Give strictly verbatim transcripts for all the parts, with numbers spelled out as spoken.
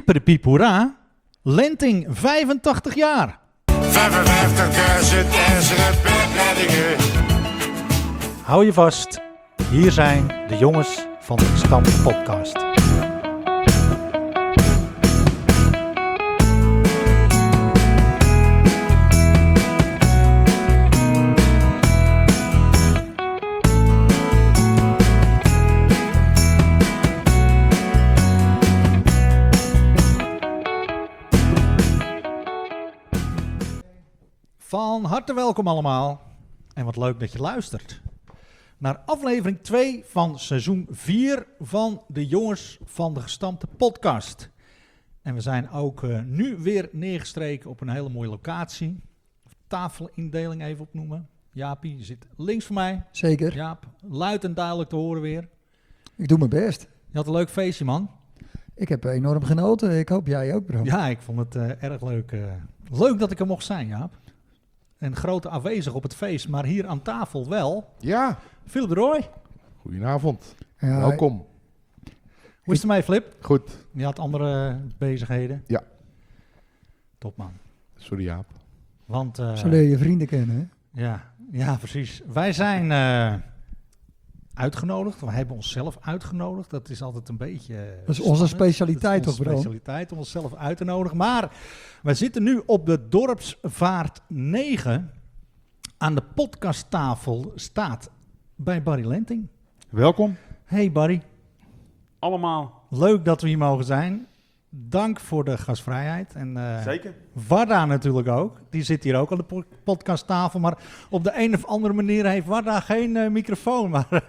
Pieperpiep hoera, Lenting vijfentachtig jaar. vijfenvijftigduizend ijzeren bedreddingen. Hou je vast, hier zijn de jongens van de Stam Podcast. Van harte welkom allemaal en wat leuk dat je luistert naar aflevering twee van seizoen vier van de jongens van de Gestampte Podcast. En we zijn ook uh, nu weer neergestreken op een hele mooie locatie. Tafelindeling even opnoemen. Jaapie zit links van mij. Zeker. Jaap, luid en duidelijk te horen weer. Ik doe mijn best. Je had een leuk feestje, man. Ik heb enorm genoten. Ik hoop jij ook, bro. Ja, ik vond het uh, erg leuk. Uh, leuk dat ik er mocht zijn, Jaap. En grote aanwezig op het feest, maar hier aan tafel wel. Ja. Philip de Rooij. Goedenavond. Ja, Welkom. Hoe is het ermee, Flip? Goed. Je had andere bezigheden? Ja. Top, man. Sorry Jaap. Want, uh, Zo leer je vrienden kennen, hè? ja, ja, precies. Wij zijn uh, uitgenodigd. We hebben onszelf uitgenodigd. Dat is altijd een beetje... Uh, Dat is onze spannend. specialiteit, Dat is toch, onze bro? specialiteit om onszelf uit te nodigen. Maar wij zitten nu op de Dorpsvaart negen. Aan de podcasttafel staat bij Barry Lenting. Welkom Hey Barry, allemaal. leuk dat we hier mogen zijn. Dank voor de gastvrijheid. En, uh, Zeker. Warda natuurlijk ook. Die zit hier ook aan de po- podcasttafel. Maar op de een of andere manier heeft Warda geen uh, microfoon. Maar,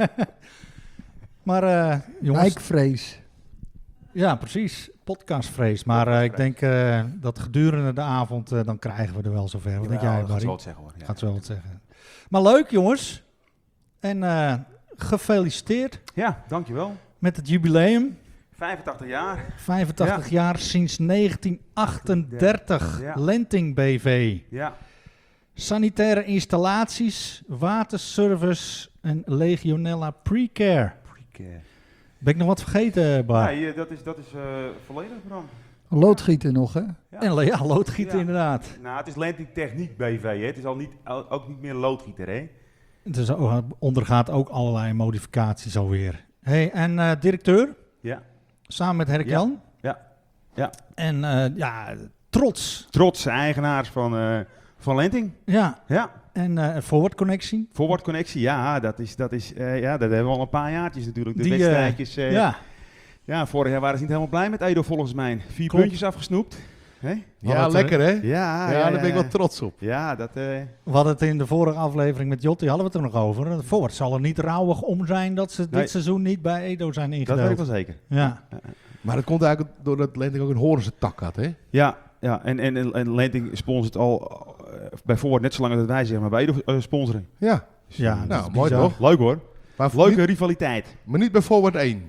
maar uh, jongens... Wijkvrees. Ja, precies. Podcastvrees. Maar uh, ik denk uh, dat gedurende de avond... Uh, dan krijgen we er wel zover. Wat denk jij, dat gaat Barry? zo wat zeggen hoor. Ja. Gaat wel wat zeggen. Maar leuk, jongens. En uh, gefeliciteerd Ja, dankjewel. met het jubileum. vijfentachtig jaar. vijfentachtig jaar sinds negentien achtendertig. Ja. Lenting B V. Ja. Sanitaire installaties, waterservice en Legionella Precare. Pre-care. Ben ik nog wat vergeten, Bar? Nee, dat is, dat is uh, volledig, Bram. Loodgieten nog, hè? Ja. En le- ja, loodgieten Ja. inderdaad. Nou, het is Lenting Techniek B V. Hè. Het is al niet, al- ook niet meer loodgieter, hè? Het is, oh, ondergaat ook allerlei modificaties alweer. Hey, en uh, directeur, Ja. samen met Herk Ja. Jan. Ja. Ja. En uh, ja, trots. Trots eigenaars van, uh, van Lenting. Ja, Ja. en uh, Forward Connectie. Forward Connectie, ja, dat is, dat is, uh, ja, dat hebben we al een paar jaartjes natuurlijk. De Die, uh, wedstrijdjes. Uh, ja. Ja, vorig jaar waren ze niet helemaal blij met Edo volgens mij. Vier Klopt. puntjes afgesnoept. Hè? Ja, het, lekker hè? Ja, Ja, ja, daar ben ik ja. wel trots op. Ja, dat... Uh, we hadden het in de vorige aflevering met Jotti, hadden we het er nog over. Forward zal er niet rouwig om zijn dat ze Nee. dit seizoen niet bij Edo zijn dat ingedeeld. weet ik wel zeker. Ja. Maar dat komt eigenlijk doordat Lenting ook een Horense tak had hè? Ja, ja. En, en, en Lenting sponsort al uh, bij Forward net zo lang dat wij zeg maar bij Edo uh, sponsoring. Ja. Ja, dat Nou, is mooi bizar. toch? Leuk hoor. Maar Leuke niet, rivaliteit. maar niet bij Forward één.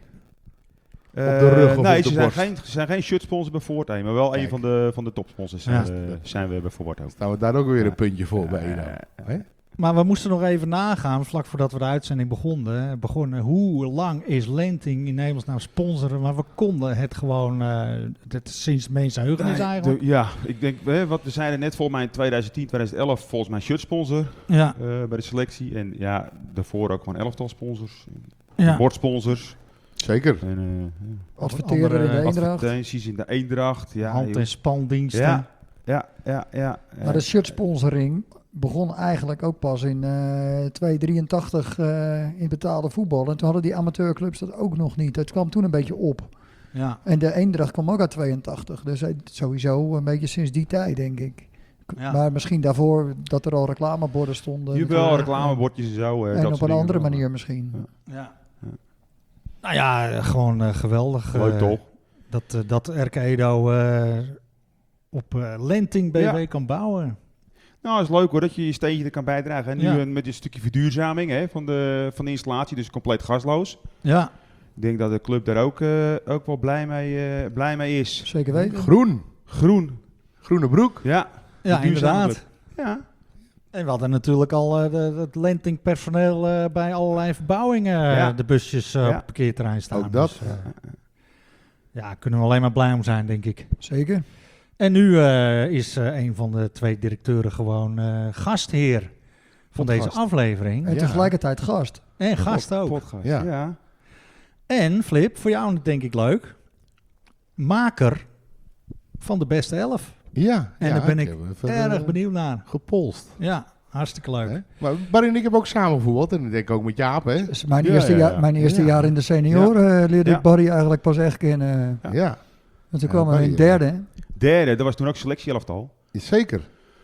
Uh, de rug of nee, op de ze zijn borst? geen, ze zijn geen shirt sponsor bij Forward, nee, maar wel Kijk. een van de, van de topsponsors zijn, Ja. we, zijn we bij Forward ook. Staan we daar ook weer Ja. een puntje voor bij Ja, Edo. ja, ja. Hè? Maar we moesten nog even nagaan, vlak voordat we de uitzending begonnen, begonnen hoe lang is Lenting in Nederland nou sponsoren? Maar we konden het gewoon, uh, het is sinds mensenheugenis Nee, eigenlijk. de- ja, ik denk, hè, wat we zeiden net volgens mij in twintig tien, twintig elf volgens mij shirt sponsor Ja, uh, bij de selectie. En ja, daarvoor ook gewoon elftal sponsors, ja. bordsponsors. Zeker. En, uh, ja. Adverteren andere in de Eendracht. advertenties in de Eendracht. Ja, hand- joh. en spandiensten. Ja, ja, ja, ja. ja. Maar de shirtsponsoring begon eigenlijk ook pas in uh, twee drieëntachtig uh, in betaalde voetbal. En toen hadden die amateurclubs dat ook nog niet. Het kwam toen een beetje op. Ja. En de Eendracht kwam ook uit tweeëntachtig. Dus uh, sowieso een beetje sinds die tijd, denk ik. Ja. Maar misschien daarvoor dat er al reclameborden stonden. Jawel, natuurlijk. reclamebordjes en zo. uh, En dat op soort een dingen andere wel. manier misschien. Ja. Ja. Nou ja, eh, gewoon uh, geweldig. Leuk uh, toch? Dat, uh, dat R K Edo uh, op uh, Lenting B V Ja. kan bouwen. Nou, het is leuk hoor dat je je steentje er kan bijdragen. En nu Ja. uh, met een stukje verduurzaming hè, van, de, van de installatie, dus compleet gasloos. Ja, Ik denk dat de club daar ook, uh, ook wel blij mee, uh, blij mee is. Zeker weten. Groen. Groen. Groene broek. Ja, ja duurzame inderdaad. club. Ja. En we hadden natuurlijk al uh, de, het Lenting personeel uh, bij allerlei verbouwingen uh, Ja. de busjes uh, Ja. op het parkeerterrein staan. Ook dat. Dus, uh, Ja, kunnen we alleen maar blij om zijn, denk ik. Zeker. En nu uh, is uh, een van de twee directeuren gewoon uh, gastheer van deze Gast. aflevering. En Ja. tegelijkertijd gast. En gast ook. Podcast. Ja. Ja. En Flip, voor jou denk ik leuk, maker van de beste elf. Ja. En ja, daar ben ik heb even, Erg eh, benieuwd naar. Gepolst. Ja, hartstikke leuk. Hè? Maar Barry en ik hebben ook samen gevoetbald. En ik denk ook met Jaap, hè? Dus mijn Ja, eerste, ja, ja. jaar, mijn eerste Ja. jaar in de senioren uh, leerde Ja. ik Barry eigenlijk pas echt kennen. Ja. Ja, Want toen Ja, kwam hij Barry, in derde. hè? Derde, dat was toen ook selectie-elftal. zeker.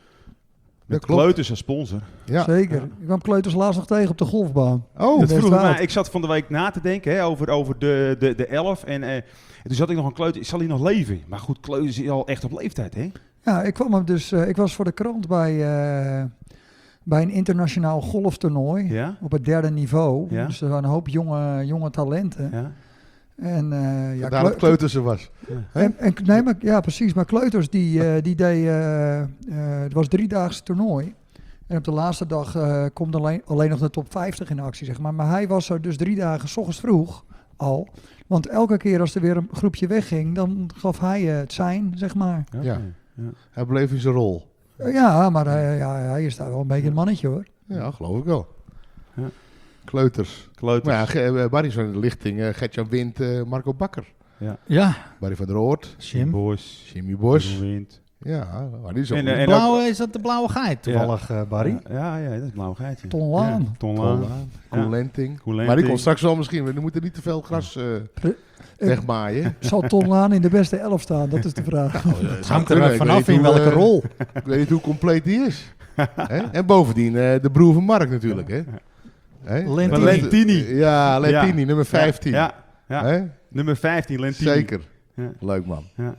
Met klopt. Kleuters als sponsor. Ja. Zeker. Ik kwam Kleuters laatst nog tegen op de golfbaan. Oh, Dat best vroeg wel. mij, ik zat van de week na te denken hè, over, over de, de, de elf. En, eh, en toen zat ik nog een Kleuter. Zal hij nog leven? Maar goed, Kleuters is al echt op leeftijd, hè? Ja, ik kwam hem dus. Uh, ik was voor de krant bij, uh, bij een internationaal golftoernooi. Ja? Op het derde niveau. Ja. Dus er waren een hoop jonge, jonge talenten. Ja? En, uh, ja, daar dat Kleu- Kleuters er was. Hè? En, en, nee, maar, ja, precies. Maar Kleuters, die, uh, die deed... Uh, uh, het was driedaagse toernooi. En op de laatste dag uh, komt alleen, alleen nog de top vijftig in actie, zeg maar. Maar hij was er dus drie dagen 's ochtends vroeg al. Want elke keer als er weer een groepje wegging, dan gaf hij uh, het zijn, zeg maar. Ja. Ja. Ja. Hij bleef in zijn rol. Uh, ja, maar uh, ja, hij is daar wel een beetje een mannetje, hoor. Ja, geloof ik wel. Ja. Kleuters. Kleuters. Maar ja, Ge- eh, Barry is van de lichting. uh, Gertjan Wind, uh, Marco Bakker. Ja, Barry van der Oort. Jim. Bos. Jimmy Bos. Wind. Ja, maar die is ook En, goed. eh, en Blauwe, is dat de blauwe geit toevallig, uh, Barry? Ja, ja, dat is blauw geitje. Ton Laan. Ja, Ton Kool Laan. Laan, Koen Ja. Lenting. Koen Maar die Lenting. komt straks wel misschien. We moeten niet te veel gras uh, Uh, wegmaaien. Zal Ton Laan in de beste elf staan? Dat is de vraag. Het hangt er vanaf in welke rol. Ik weet niet hoe compleet die is. Hè? En bovendien uh, de broer van Mark natuurlijk. Hè? Hè? Lentini. Lentini. Ja, Lentini, Ja. nummer vijftien. Ja, ja. Hè? Nummer vijftien, Lentini. Zeker. Ja. Leuk man. Ja.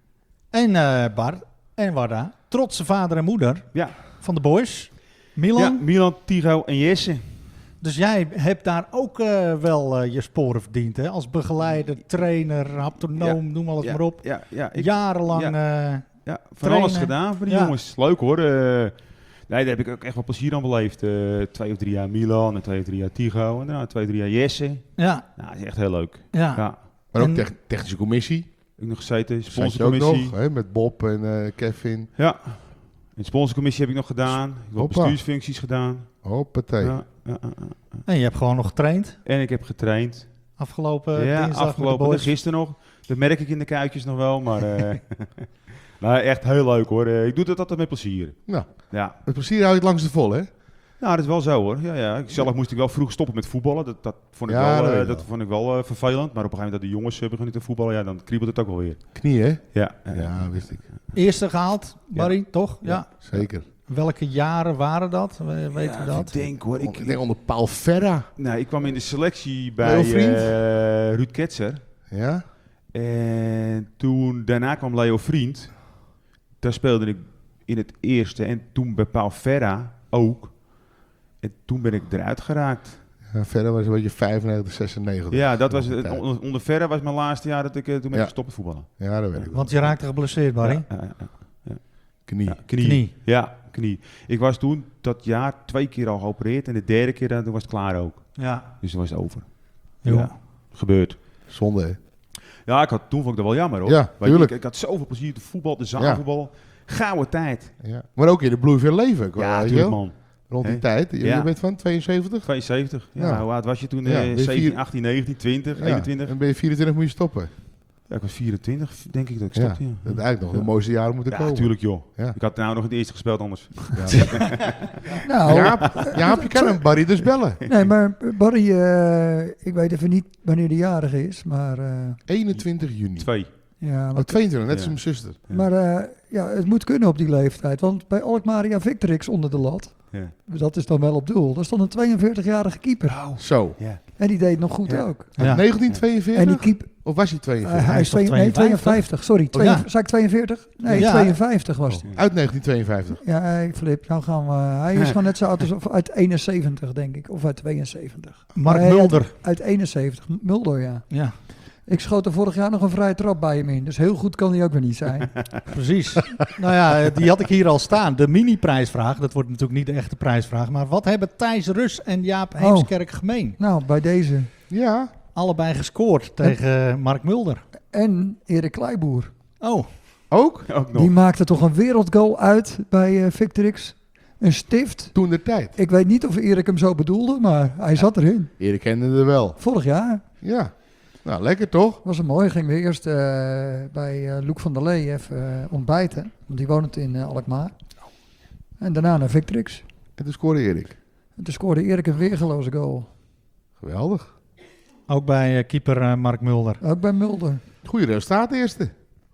En uh, Bart en Warda, trotse vader en moeder Ja. van de boys. Milan. Ja, Milan, Tigo en Jesse. Dus jij hebt daar ook uh, wel uh, je sporen verdiend, hè? Als begeleider, trainer, haptonoom, Ja. noem alles ja, maar op. Ja, ja, ik, Jarenlang. uh, ja, van trainen. alles gedaan voor die Ja. jongens. Leuk hoor. Uh, nee, daar heb ik ook echt wel plezier aan beleefd. Uh, twee of drie jaar Milan en twee of drie jaar Tigo. En daarna twee of drie jaar Jesse. ja, Nou, dat is echt heel leuk. ja. Ja. Maar ook En- tech- technische commissie. Ik nog gezeten. Zat je ook Sponsorcommissie. nog. Hè? Met Bob en uh, Kevin. Ja. In de sponsorcommissie heb ik nog gedaan. Ik heb ook Hoppa. bestuursfuncties gedaan. Hoppatee. Ja, ja, ja, ja. En je hebt gewoon nog getraind En ik heb getraind. afgelopen ja, dinsdag afgelopen met de boys. gisteren nog. Dat merk ik in de kuitjes nog wel. Maar uh, nou, echt heel leuk hoor. Uh, ik doe het altijd met plezier. Nou, Ja. het plezier hou je het langs de vol, hè? Nou, dat is wel zo hoor. Ja, ja. Zelf moest ik wel vroeg stoppen met voetballen. Dat, dat vond ik Ja, wel, dat uh, weet ik dat wel. vond ik wel uh, vervelend. Maar op een gegeven moment dat de jongens uh, beginnen te voetballen, ja, dan kriebelt het ook wel weer. Knie, hè? Ja, Ja, wist ik. Eerste gehaald, Barry, toch? Ja. Zeker. Welke jaren waren dat? We- Weten we dat? Ik denk hoor. Ik Ik, denk onder Paul Ferra. nou, ik kwam in de selectie bij Leo Vriend? uh, Ruud Ketser. Ja? En toen, daarna kwam Leo Vriend. Daar speelde ik in het eerste. En toen bij Paul Ferra ook. En toen ben ik eruit geraakt. Ja, Ferra was een beetje vijfennegentig, zesennegentig. Ja, dat was het. Tijd. Onder, onder Ferra was mijn laatste jaar dat ik uh, toen ben ik Ja. gestopt met voetballen. Ja, dat weet ik wel. Want je raakte geblesseerd, Barry. Ja, ja, ja. Knie. Ja, knie. Knie. Ja, knie. Ik was toen dat jaar twee keer al geopereerd. En de derde keer dan, toen was het klaar ook. Ja. Dus toen was het over. Jo. Ja, gebeurd. Zonde, hè? Ja, ik had, toen vond ik dat wel jammer hoor. Ja, Weet je, tuurlijk. Ik, ik had zoveel plezier te voetbal, de zaalvoetbal. Gouden tijd. Ja. Maar ook in de bloei van je leven. Ja, weet je tuurlijk wel? man. Rond die Hè? tijd. Je, Ja. je bent van tweeënzeventig? tweeënzeventig. Ja, Ja. hoe oud was je toen? Ja, Eh, ben je zeventien, vier- achttien, negentien, twintig, Ja. eenentwintig? En ben je vierentwintig moet je stoppen. Ja, ik was vierentwintig, denk ik dat ik Ja. stopte. Ja, Dat is eigenlijk nog Ja. de mooiste jaren moeten ja komen. natuurlijk joh. Ja. Ik had nou nog het eerste gespeeld anders. Nou, Jaap, Jaap, je kan hem Barry dus bellen. nee, maar Barry, uh, ik weet even niet wanneer de jarige is, maar uh, eenentwintig juni. Twee. ja, Oh, maar, tweeëntwintig, net als Ja. mijn zuster. Ja. maar uh, ja, het moet kunnen op die leeftijd. Want bij Alkmaria Victrix onder de lat, Ja. dat is dan wel op doel, daar stond een tweeënveertigjarige keeper. Zo. Ja. En die deed het nog goed Ja. ook. Ja. negentien tweeënveertig? En die keeper, Of was hij uh, tweeënveertig? hij is toch twee, nee, tweeënvijftig? tweeënvenvijftig, sorry. Oh, ja. twee, zei ik tweeënveertig? Nee, Ja. tweeënvijftig was het. Uit negentien tweeënvijftig. Ja, hey, Flip, nou gaan we. Hij is gewoon net zo oud als of uit eenenzeventig, denk ik. Of uit tweeënzeventig. Mark Nee, Mulder. Uit, uit eenenzeventig. Mulder, ja. Ja, Ik schoot er vorig jaar nog een vrije trap bij hem in. Dus heel goed kan hij ook weer niet zijn. precies. Nou ja, die had ik hier al staan. De mini-prijsvraag. Dat wordt natuurlijk niet de echte prijsvraag. Maar wat hebben Thijs Rus en Jaap Heemskerk gemeen? Nou, bij deze. Ja. Allebei gescoord tegen Mark Mulder. en Erik Kleiboer. Oh, Ook? Ook nog. Die maakte toch een wereldgoal uit bij uh, Victrix. Een stift. Toen de tijd. Ik weet niet of Erik hem zo bedoelde, maar hij zat erin. Erik kende er wel. Vorig jaar Ja. Nou, lekker toch? was het mooi. Gingen we eerst uh, bij uh, Loek van der Lee even uh, ontbijten. Want die woont in uh, Alkmaar. En daarna naar Victrix. En toen scoorde Erik. En toen scoorde Erik een weergeloze goal. Geweldig. ook bij uh, keeper uh, Mark Mulder. Ook bij Mulder. Goeie resultaat eerste.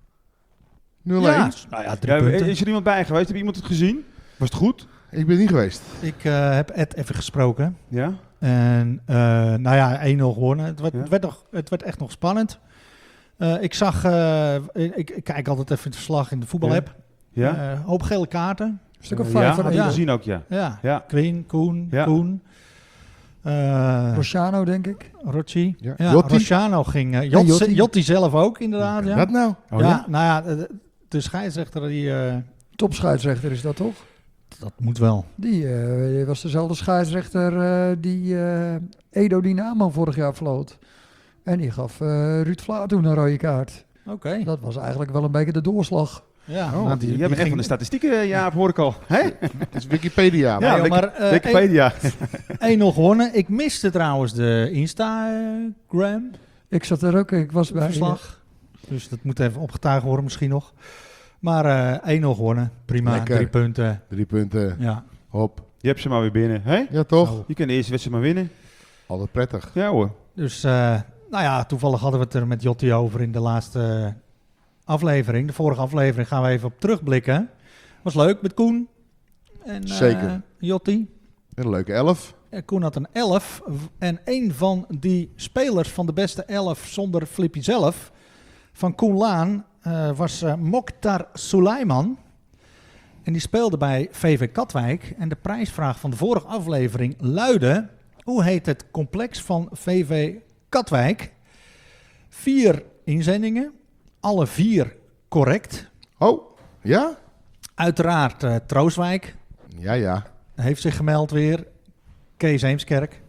nul één. Ja, nou ja, drie Ja, punten. is er iemand bij geweest? Heb iemand het gezien? Was het goed? Ik ben niet geweest. Ik uh, heb Ed even gesproken. Ja? En uh, nou ja, één nul gewonnen. Het werd, Ja. het, werd nog, het werd echt nog spannend. Uh, ik zag, uh, ik, ik kijk altijd even het verslag in de voetbalapp. Ja? Uh, hoop gele kaarten. Een stuk of Uh, vijf ja, van had ik ja. gezien ook, ja. Ja, Ja. Queen, Koen, Ja. Koen. Uh, Rosciano, denk ik. Rocci. Ja. Ja, Jotti. Rosciano ging. Uh, Jotti, Jotti. Jotti zelf ook, inderdaad. Ja, Dat nou? Oh, ja, ja? nou ja, de, de scheidsrechter, die, uh, Topscheidsrechter is dat toch? dat moet wel. Die uh, was dezelfde scheidsrechter uh, die uh, Edo Dynamo vorig jaar floot. En die gaf uh, Ruud Vlaar toen een rode kaart. Oké. Dat was eigenlijk wel een beetje de doorslag. Ja, Oh, nou, die, Jij die bent echt ging- van de statistieken, Jaap, hoor ik al. Hè? Het is Wikipedia. Ja, Ja, joh, Wiki- maar uh, Wikipedia. één nul gewonnen. Ik miste trouwens de Instagram Ik zat er ook, ik was bij. verslag. Dus dat moet even opgetuigd worden misschien nog. Maar uh, één nul gewonnen. Prima, Lekker. drie punten. Drie punten. Ja. Hop. Je hebt ze maar weer binnen, hè? Ja, toch? Zo. Je kan de eerste wedstrijd maar winnen. Altijd prettig. Ja hoor. Dus, uh, nou ja, toevallig hadden we het er met Jotti over in de laatste aflevering. De vorige aflevering gaan we even op terugblikken. Was leuk met Koen en uh, Zeker. Jotti. Een leuke elf. En Koen had een elf. En een van die spelers van de beste elf zonder Flippy zelf, van Koen Laan, uh, was uh, Mokhtar Suleiman. En die speelde bij V V Katwijk. En de prijsvraag van de vorige aflevering luidde: hoe heet het complex van V V Katwijk? Vier inzendingen, alle vier correct. Oh, ja? Uiteraard uh, Troostwijk Ja, ja. heeft zich gemeld weer. Kees Heemskerk,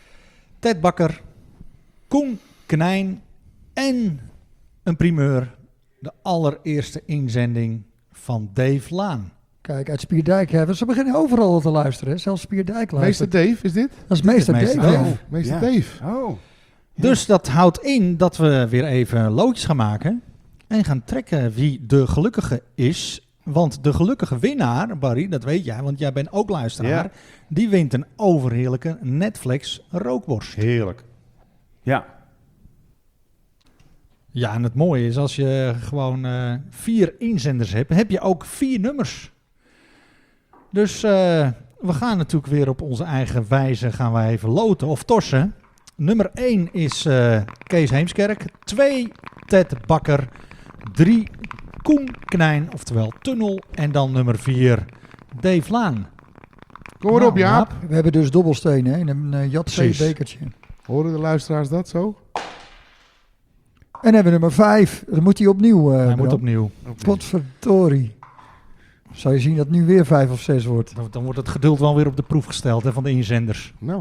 Ted Bakker, Koen Knijn en een primeur. De allereerste inzending van Dave Laan. Kijk, uit Spierdijk hebben ze beginnen overal te luisteren. Hè? Zelfs Spierdijk Meester luistert. Dave, is dit? Dat is meester Dit is Dave. meester hè? Dave. Oh, meester Ja. Dave. Oh. Dus dat houdt in dat we weer even loodjes gaan maken. En gaan trekken wie de gelukkige is. Want de gelukkige winnaar, Barry, dat weet jij, want jij bent ook luisteraar. Ja. Die wint een overheerlijke Netflix rookworst. Heerlijk. Ja. Ja, en het mooie is als je gewoon uh, vier inzenders hebt, heb je ook vier nummers. Dus uh, we gaan natuurlijk weer op onze eigen wijze gaan wij even loten of torsen. Nummer één is uh, Kees Heemskerk. twee Ted Bakker. drie Koen Knijn, oftewel Tunnel. En dan nummer vier Dave Laan. Kom maar op, Nou, Jaap. We hebben dus dobbelstenen hè, in een uh, Precies. Jat-C-bekertje. Horen de luisteraars dat zo? En hebben we nummer vijf. Dan moet hij opnieuw. Uh, Hij moet Bram. opnieuw. Potverdorie. Zou je zien dat het nu weer vijf of zes wordt. Dan, dan wordt het geduld wel weer op de proef gesteld hè, van de inzenders. Nou,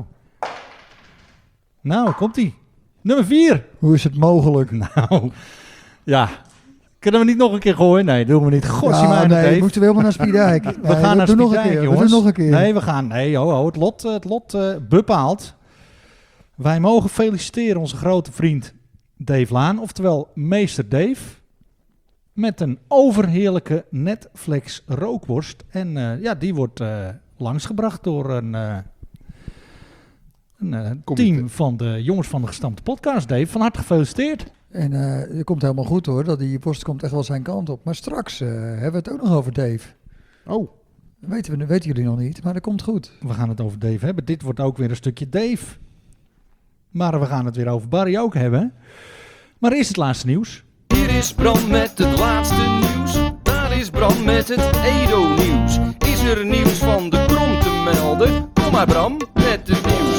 Nou, komt-ie. Nummer vier. Hoe is het mogelijk? Nou, ja. Kunnen we niet nog een keer gooien? Nee, doen we niet. Gossie Ja, mij nee, Dave. moeten we helemaal naar Spierdijk. We Nee, gaan naar doen nog een Spierdijk, keer. jongens. We doen nog een keer. Nee, we gaan. Nee, ho, ho, het lot, het lot uh, bepaalt. Wij mogen feliciteren onze grote vriend Dave Laan, oftewel meester Dave, met een overheerlijke Netflix rookworst. En uh, ja, die wordt uh, langsgebracht door een, uh, een uh, team van de jongens van de gestampte podcast. Dave, van harte gefeliciteerd. En uh, het komt helemaal goed hoor. Dat die post komt echt wel zijn kant op. Maar straks uh, hebben we het ook nog over Dave. oh, Dat weten, we, weten jullie nog niet, maar dat komt goed. We gaan het over Dave hebben. Dit wordt ook weer een stukje Dave. Maar we gaan het weer over Barry ook hebben. Maar eerst het laatste nieuws. Hier is Bram met het laatste nieuws. Daar is Bram met het Edo-nieuws. Is er nieuws van de Krom te melden? Kom maar Bram met het nieuws.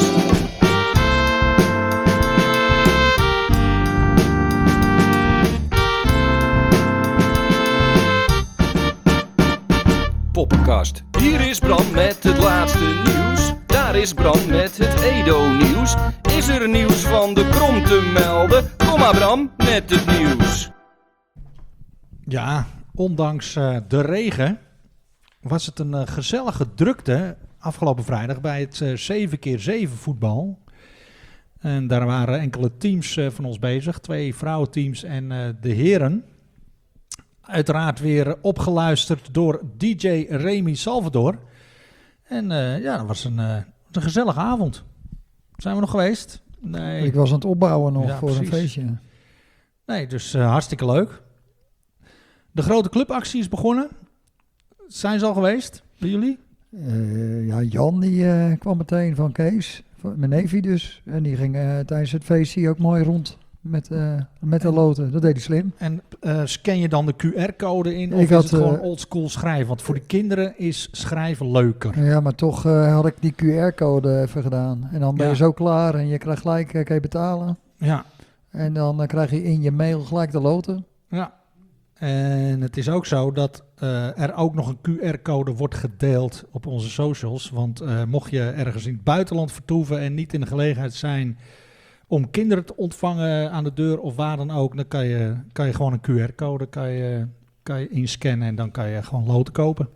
Poppenkast. Hier is Bram met het laatste nieuws. Daar is Bram met het Edo-nieuws. Is er nieuws van de Krom te melden? Kom Kom maar Bram, met het nieuws. Ja, ondanks uh, de regen was het een uh, gezellige drukte afgelopen vrijdag bij het uh, zeven keer zeven voetbal. En daar waren enkele teams uh, van ons bezig, twee vrouwenteams en uh, de heren. Uiteraard weer opgeluisterd door D J Remy Salvador. En uh, ja, dat was een, uh, een gezellige avond. Zijn we nog geweest? Nee. Ik was aan het opbouwen nog Ja, voor precies. een feestje. Nee, dus uh, hartstikke leuk. De grote clubactie is begonnen. Zijn ze al geweest bij jullie? Uh, ja, Jan die uh, kwam meteen van Kees, van mijn neefje dus. En die ging uh, tijdens het feestje ook mooi rond met, uh, met de loten. Dat deed hij slim. En uh, scan je dan de Q R-code in of Ik is had, het gewoon uh, oldschool schrijven? Want voor de kinderen is schrijven leuker. Ja, maar toch uh, had ik die Q R-code even gedaan. En dan ben Ja. je zo klaar en je krijgt gelijk, uh, kan je betalen. Ja, En dan uh, krijg je in je mail gelijk de loten. ja. En het is ook zo dat uh, er ook nog een Q R-code wordt gedeeld op onze socials. Want uh, mocht je ergens in het buitenland vertoeven en niet in de gelegenheid zijn om kinderen te ontvangen aan de deur of waar dan ook, dan kan je, kan je gewoon een Q R-code kan je, kan je inscannen en dan kan je gewoon loten kopen.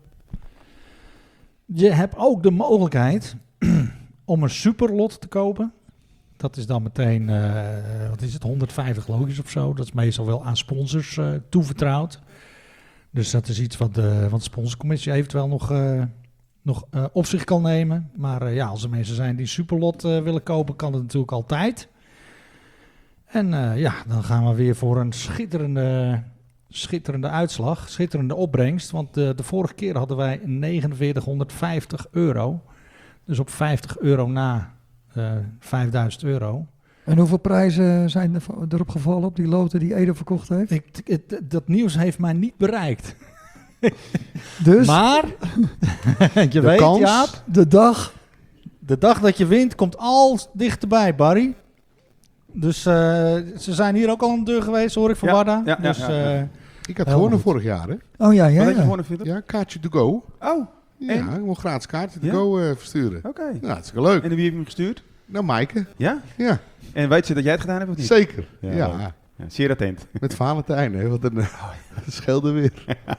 Je hebt ook de mogelijkheid om een superlot te kopen. Dat is dan meteen, uh, wat is het, honderdvijftig loodjes of zo. Dat is meestal wel aan sponsors uh, toevertrouwd. Dus dat is iets wat de, wat de sponsorcommissie eventueel nog, uh, nog uh, op zich kan nemen. Maar uh, ja, als er mensen zijn die superlot uh, willen kopen, kan het natuurlijk altijd. En uh, ja, dan gaan we weer voor een schitterende, schitterende uitslag, schitterende opbrengst. Want uh, de vorige keer hadden wij negenenveertighonderdvijftig euro. Dus op vijftig euro na uh, vijfduizend euro. En hoeveel prijzen zijn er erop gevallen op die loten die Edo verkocht heeft? Ik, het, dat nieuws heeft mij niet bereikt. Dus Maar, je De weet kans? Jaap, de dag, de dag dat je wint komt al dichterbij, Barry. Dus uh, ze zijn hier ook al aan de deur geweest, hoor ik van Ja, Warda. ja, ja, dus, ja, ja. uh, Ik had Heel gewonnen goed. vorig jaar, hè? oh ja, ja, Wat had je ja. gewonnen, Philip? Ja, kaartje to go. Oh, Ja, En? ik mocht gratis kaartje to Ja? go uh, versturen. oké. Ja, hartstikke leuk. En wie heeft hem gestuurd? Nou, Maaike. Ja? Ja, En weet ze dat jij het gedaan hebt of niet? zeker. Ja, Ja, leuk. Ja, zeer attent. met Valentijn, hè? Wat een uh, scheelde weer.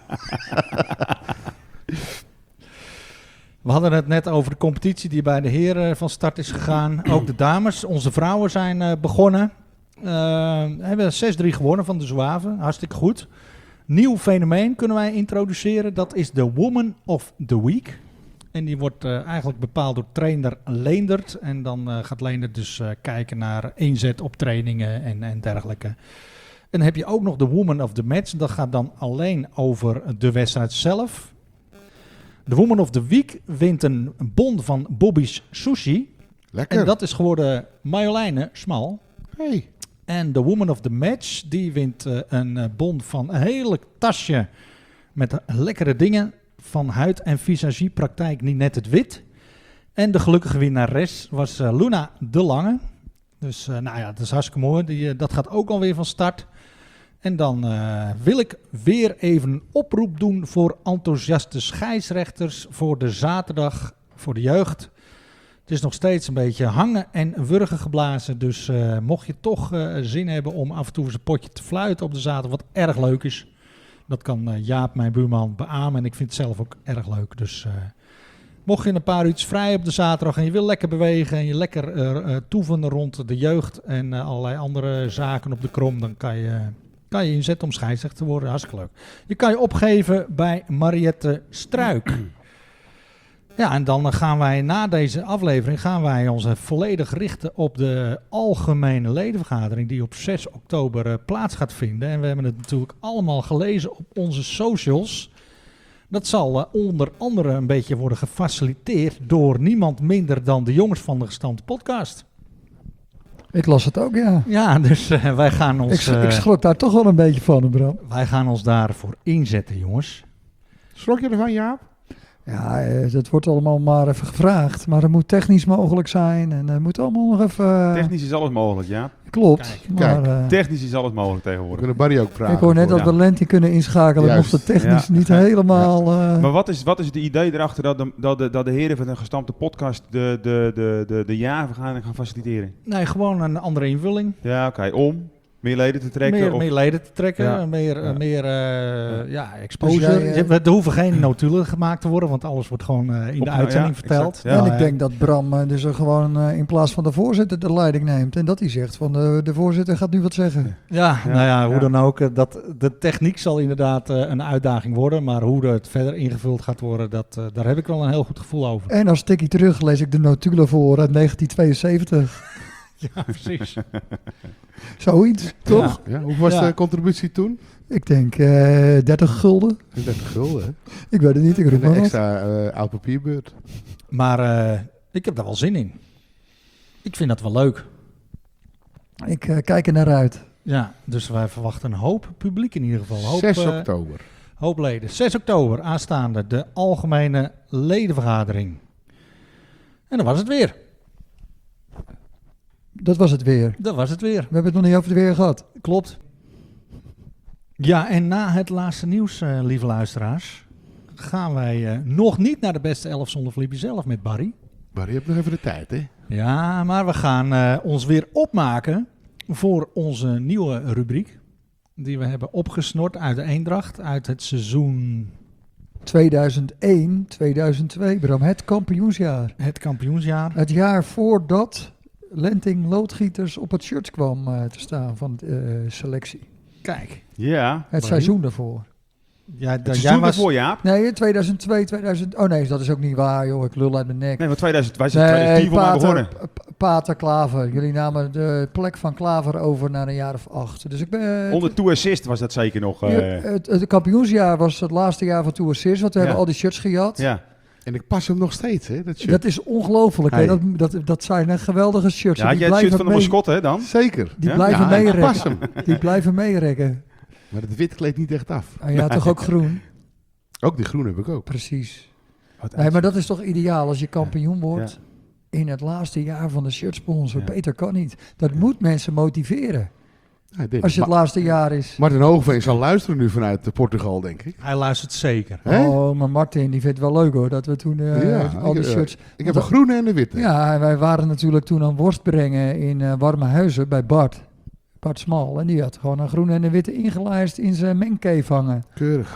we hadden het net over de competitie die bij de heren van start is gegaan. Ook de dames, onze vrouwen zijn uh, begonnen. Uh, we hebben zes drie gewonnen van de Zouave. Hartstikke goed. Nieuw fenomeen kunnen wij introduceren. Dat is de Woman of the Week. En die wordt uh, eigenlijk bepaald door trainer Leendert. En dan uh, gaat Leendert dus uh, kijken naar inzet op trainingen en, en dergelijke. En dan heb je ook nog de Woman of the Match. Dat gaat dan alleen over de wedstrijd zelf. De Woman of the Week wint een bon van Bobby's Sushi. Lekker. En dat is geworden Marjoleine Smal. Hey. En de Woman of the Match, die wint uh, een uh, bon van een hele tasje met lekkere dingen van huid- en visagiepraktijk Ninette het Wit. En de gelukkige winnares was uh, Luna de Lange. Dus uh, nou ja, dat is hartstikke mooi. Die, uh, dat gaat ook alweer van start. En dan uh, wil ik weer even een oproep doen voor enthousiaste scheidsrechters voor de zaterdag voor de jeugd. Het is nog steeds een beetje hangen en wurgen geblazen. Dus uh, mocht je toch uh, zin hebben om af en toe eens een potje te fluiten op de zaterdag, wat erg leuk is. Dat kan uh, Jaap, mijn buurman, beamen. En ik vind het zelf ook erg leuk. Dus uh, mocht je een paar uurtjes vrij op de zaterdag en je wil lekker bewegen en je lekker uh, uh, toeven rond de jeugd en uh, allerlei andere zaken op de krom, dan kan je, kan je inzetten om scheidsrechter te worden. Hartstikke leuk. Je kan je opgeven bij Mariette Struik. Ja, en dan gaan wij na deze aflevering gaan wij ons volledig richten op de algemene ledenvergadering die op zes oktober uh, plaats gaat vinden. En we hebben het natuurlijk allemaal gelezen op onze socials. Dat zal uh, onder andere een beetje worden gefaciliteerd door niemand minder dan de jongens van de Gestampte Podcast. Ik las het ook, ja. Ja, dus uh, wij gaan Ik, ons, sch- uh, ik schrok daar toch wel een beetje van, Bram. wij gaan ons daarvoor inzetten, jongens. Schrok je ervan, Jaap? Ja, eh, dat wordt allemaal maar even gevraagd. Maar het moet technisch mogelijk zijn. En het moet allemaal nog even... eh, Technisch is alles mogelijk, ja. klopt. Kijk, maar, kijk. eh, Technisch is alles mogelijk We tegenwoordig. kunnen Barry ook vragen. ik hoor net voor- dat we Lenti kunnen inschakelen. Juist. Mocht het technisch Ja. niet helemaal... eh, Maar wat is, wat is het idee erachter dat de, dat de, dat de heren van een gestampte podcast de, de, de, de, de jaarvergadering gaan faciliteren? Nee, gewoon een andere invulling. Ja, oké. Om? Meer leden te trekken? meer, of... meer leden te trekken, Ja. meer, Ja. meer uh, ja, exposure. Dus jij, uh, Je- er hoeven geen notulen gemaakt te worden, want alles wordt gewoon uh, in Op- de uitzending ja, verteld. exact. Ja. en Nou, ik uh, denk dat Bram uh, dus er gewoon uh, in plaats van de voorzitter de leiding neemt. En dat hij zegt van de, de voorzitter gaat nu wat zeggen. Ja, Ja, nou ja, hoe ja. dan ook. uh, Dat, de techniek zal inderdaad uh, een uitdaging worden, maar hoe het verder ingevuld gaat worden, dat, uh, daar heb ik wel een heel goed gevoel over. En als tikkie terug lees ik de notulen voor uit negentien tweeënzeventig. Ja, precies. Zoiets, toch? Ja. Ja, hoe was Ja. de contributie toen? Ik denk uh, dertig gulden. dertig gulden, hè? Ik weet het niet, ik roep En maar een wat. extra uh, oud papierbeurt. Maar uh, ik heb daar wel zin in. Ik vind dat wel leuk. Ik uh, kijk er naar uit. Ja, dus wij verwachten een hoop publiek in ieder geval. Hoop, zes uh, oktober. hoop leden. zes oktober aanstaande, de algemene ledenvergadering. En dan was het weer. Dat was het weer. Dat was het weer. We hebben het nog niet over het weer gehad. Klopt. Ja, en na het laatste nieuws, uh, lieve luisteraars, gaan wij uh, nog niet naar de beste elf zonder Flippy zelf met Barry. Maar je hebt nog even de tijd, hè? Ja, maar we gaan uh, ons weer opmaken voor onze nieuwe rubriek. Die we hebben opgesnord uit de Eendracht, uit het seizoen, tweeduizend één, tweeduizend twee, Bram. Het kampioensjaar. het kampioensjaar. Het jaar voordat Lenting Loodgieters op het shirt kwam uh, te staan van de uh, selectie. Kijk, Ja. Het Barry? seizoen daarvoor. ja, Het dat, jij seizoen was... ervoor, Jaap. Nee, tweeduizend twee, tweeduizend... Oh nee, dat is ook niet waar, joh. Ik lul uit mijn nek. Nee, maar tweeduizend, wij zijn tweeduizend tien voor mij begonnen. Pater, P- Pater Klaver. Jullie namen de plek van Klaver over naar een jaar of acht. Dus ik ben... Onder two assist was dat zeker nog. Ja, eh, het, het kampioensjaar was het laatste jaar van Tour Assist, want we Ja. hebben al die shirts gehad. ja. En ik pas hem nog steeds, hè? Dat shirt. Dat is ongelooflijk. Hey. hè. Dat, dat, dat zijn hè, geweldige shirts. Ja, had die jij het shirt van de mee- mascotte, hè, dan? Zeker. Die Ja? blijven Ja, ik meerekken. pas hem. Die blijven meerekken. Maar het wit kleedt niet echt af. En ja, toch ook groen? Ook die groen heb ik ook. Precies. Wat Nee, maar dat is toch ideaal als je kampioen wordt Ja. in het laatste jaar van de shirtsponsor. Ja. Beter kan niet. Dat moet mensen motiveren Ja, dit. als je het Ma- laatste jaar is. Martin Hoogveen zal luisteren nu vanuit eh, Portugal, denk ik. Hij luistert zeker. Hè? Oh, maar Martin die vindt het wel leuk hoor, dat we toen eh, Ja, al die ik, eh, shirts... Ik heb een groene en een witte. Ja, en wij waren natuurlijk toen aan worst brengen in uh, Warme Huizen bij Bart. Bart Smal. En die had gewoon een groene en een witte ingelijst in zijn mengcave hangen. Keurig.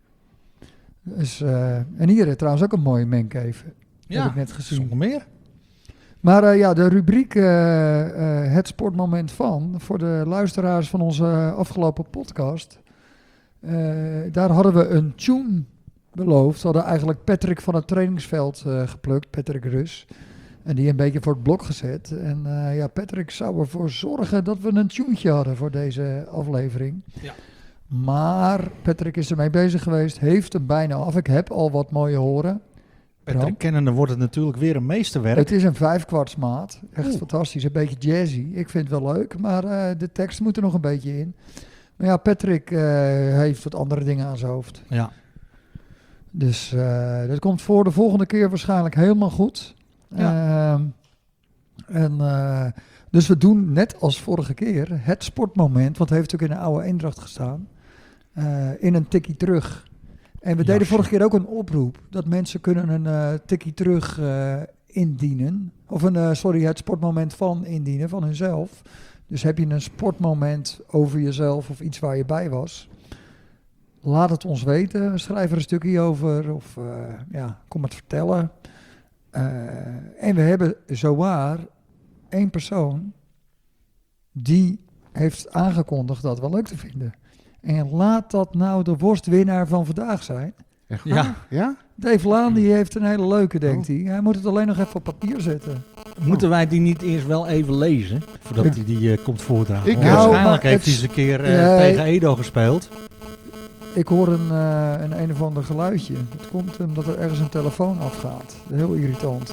Dus, uh, en hier trouwens ook een mooie mengcave. Ja, heb ik net gezien. zonder meer. Maar uh, ja, de rubriek uh, uh, Het Sportmoment van, voor de luisteraars van onze afgelopen podcast. Uh, daar hadden we een tune beloofd. We hadden eigenlijk Patrick van het trainingsveld uh, geplukt, Patrick Rus. En die een beetje voor het blok gezet. En uh, ja, Patrick zou ervoor zorgen dat we een tuentje hadden voor deze aflevering. Ja. Maar Patrick is ermee bezig geweest, heeft hem bijna af. Ik heb al wat mooie horen. Bram? Patrick kennende wordt het natuurlijk weer een meesterwerk. Het is een vijfkwartsmaat. Echt Oeh. fantastisch. Een beetje jazzy. Ik vind het wel leuk, maar uh, de tekst moet er nog een beetje in. Maar ja, Patrick uh, heeft wat andere dingen aan zijn hoofd. Ja. Dus uh, dat komt voor de volgende keer waarschijnlijk helemaal goed. Ja. Uh, en, uh, dus we doen net als vorige keer het sportmoment, want het heeft natuurlijk in de oude Eendracht gestaan, uh, in een tikkie terug. En we deden Jasje. vorige keer ook een oproep dat mensen kunnen een uh, tikkie terug uh, indienen. Of een, uh, sorry, het sportmoment van indienen, van hunzelf. Dus heb je een sportmoment over jezelf of iets waar je bij was. Laat het ons weten. Schrijf er een stukje over of uh, ja, kom het vertellen. Uh, en we hebben zowaar één persoon die heeft aangekondigd dat wel leuk te vinden. En laat dat nou de worstwinnaar van vandaag zijn. Echt Ja. waar? Ja? Dave Laan die heeft een hele leuke, denkt Oh. hij. Hij moet het alleen nog even op papier zetten. Moeten wij die niet eerst wel even lezen, voordat Ja. hij die uh, komt voordragen? Ik- Want Nou, waarschijnlijk maar heeft hij het- eens een keer uh, Ja, tegen Edo gespeeld. Ik hoor een, uh, een een of ander geluidje. Het komt omdat er ergens een telefoon afgaat. Heel irritant.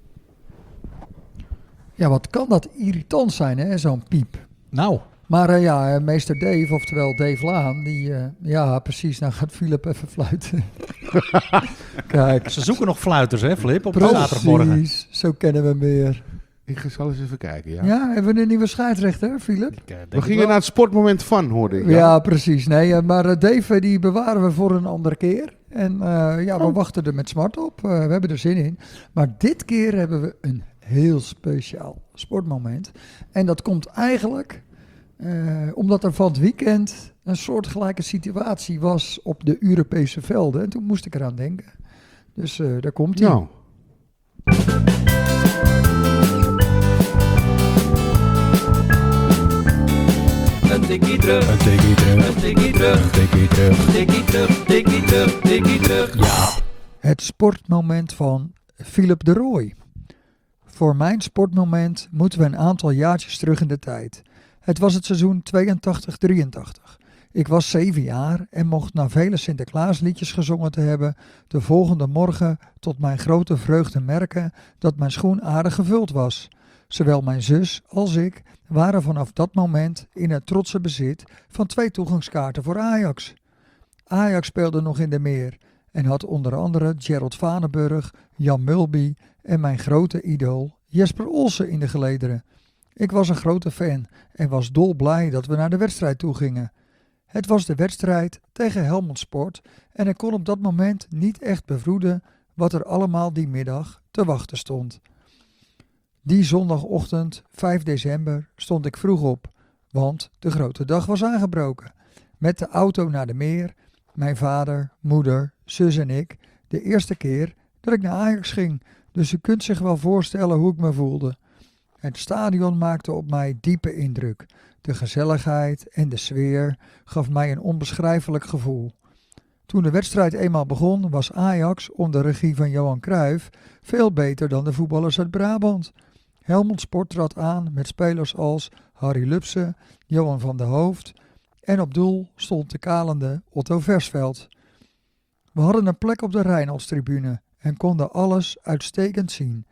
Ja, wat kan dat irritant zijn, hè, zo'n piep. Nou, Maar uh, ja, uh, meester Dave, oftewel Dave Laan, die, uh, ja precies, nou gaat Philip even fluiten. Kijk, ze zoeken nog fluiters, hè, Flip, op de zaterdagmorgen. precies, zo kennen we hem weer. Ik ga zal eens even kijken, ja. Ja, hebben we een nieuwe scheidsrechter, Philip? Ik, uh, denk We het gingen wel. naar het sportmoment van, hoorde ik. Ja, precies. Nee, uh, maar uh, Dave, uh, die bewaren we voor een andere keer. En uh, ja, we Oh. wachten er met smart op. Uh, we hebben er zin in. Maar dit keer hebben we een heel speciaal sportmoment. En dat komt eigenlijk Uh, omdat er van het weekend een soortgelijke situatie was op de Europese velden. En toen moest ik eraan denken. Dus uh, daar komt hij. Nou. Een tikkie terug, Een tikkie terug, een tikkie terug, een tikkie terug. tikkie terug, tikkie terug, tikkie terug. Ja. Het sportmoment van Philip de Rooij. Voor mijn sportmoment moeten we een aantal jaartjes terug in de tijd. Het was het seizoen tweeëntachtig drieëntachtig. Ik was zeven jaar en mocht na vele Sinterklaasliedjes gezongen te hebben de volgende morgen tot mijn grote vreugde merken dat mijn schoen aardig gevuld was. Zowel mijn zus als ik waren vanaf dat moment in het trotse bezit van twee toegangskaarten voor Ajax. Ajax speelde nog in de Meer en had onder andere Gerald Vanenburg, Jan Mulby en mijn grote idool Jesper Olsen in de gelederen. Ik was een grote fan en was dolblij dat we naar de wedstrijd toe gingen. Het was de wedstrijd tegen Helmond Sport en ik kon op dat moment niet echt bevroeden wat er allemaal die middag te wachten stond. Die zondagochtend, vijf december, stond ik vroeg op, want de grote dag was aangebroken. Met de auto naar de Meer, mijn vader, moeder, zus en ik, de eerste keer dat ik naar Ajax ging, dus u kunt zich wel voorstellen hoe ik me voelde. Het stadion maakte op mij diepe indruk. De gezelligheid en de sfeer gaf mij een onbeschrijfelijk gevoel. Toen de wedstrijd eenmaal begon, was Ajax onder regie van Johan Cruijff veel beter dan de voetballers uit Brabant. Helmond Sport trad aan met spelers als Harry Lubse, Johan van der Hoofd en op doel stond de kalende Otto Versveld. We hadden een plek op de Reynolds-tribune en konden alles uitstekend zien.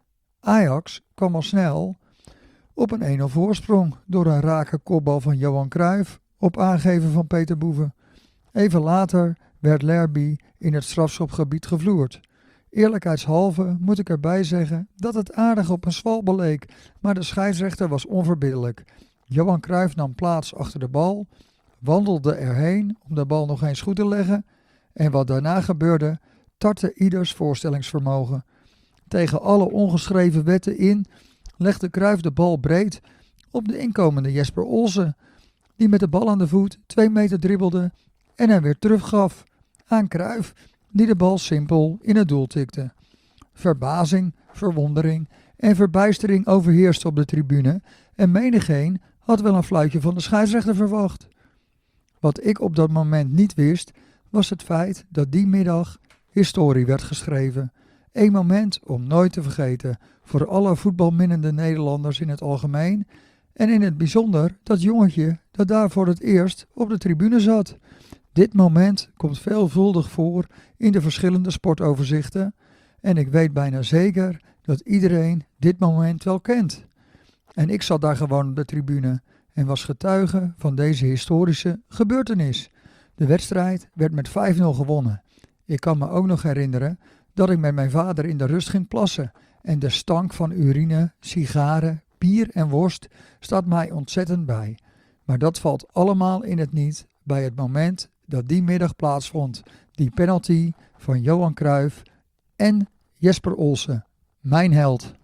Ajax kwam al snel op een één nul voorsprong door een rake kopbal van Johan Cruijff op aangeven van Peter Boeven. Even later werd Lerby in het strafschopgebied gevloerd. Eerlijkheidshalve moet ik erbij zeggen dat het aardig op een zwalbe leek, maar de scheidsrechter was onverbiddelijk. Johan Cruijff nam plaats achter de bal, wandelde erheen om de bal nog eens goed te leggen en wat daarna gebeurde, tartte ieders voorstellingsvermogen. Tegen alle ongeschreven wetten in legde Cruijff de bal breed op de inkomende Jesper Olsen, die met de bal aan de voet twee meter dribbelde en hem weer teruggaf aan Cruijff, die de bal simpel in het doel tikte. Verbazing, verwondering en verbijstering overheerste op de tribune en menigeen had wel een fluitje van de scheidsrechter verwacht. Wat ik op dat moment niet wist, was het feit dat die middag historie werd geschreven. Een moment om nooit te vergeten voor alle voetbalminnende Nederlanders in het algemeen en in het bijzonder dat jongetje dat daar voor het eerst op de tribune zat. Dit moment komt veelvuldig voor in de verschillende sportoverzichten en ik weet bijna zeker dat iedereen dit moment wel kent. En ik zat daar gewoon op de tribune en was getuige van deze historische gebeurtenis. De wedstrijd werd met vijf nul gewonnen. Ik kan me ook nog herinneren dat ik met mijn vader in de rust ging plassen en de stank van urine, sigaren, bier en worst staat mij ontzettend bij. Maar dat valt allemaal in het niet bij het moment dat die middag plaatsvond. Die penalty van Johan Cruijff en Jesper Olsen, mijn held.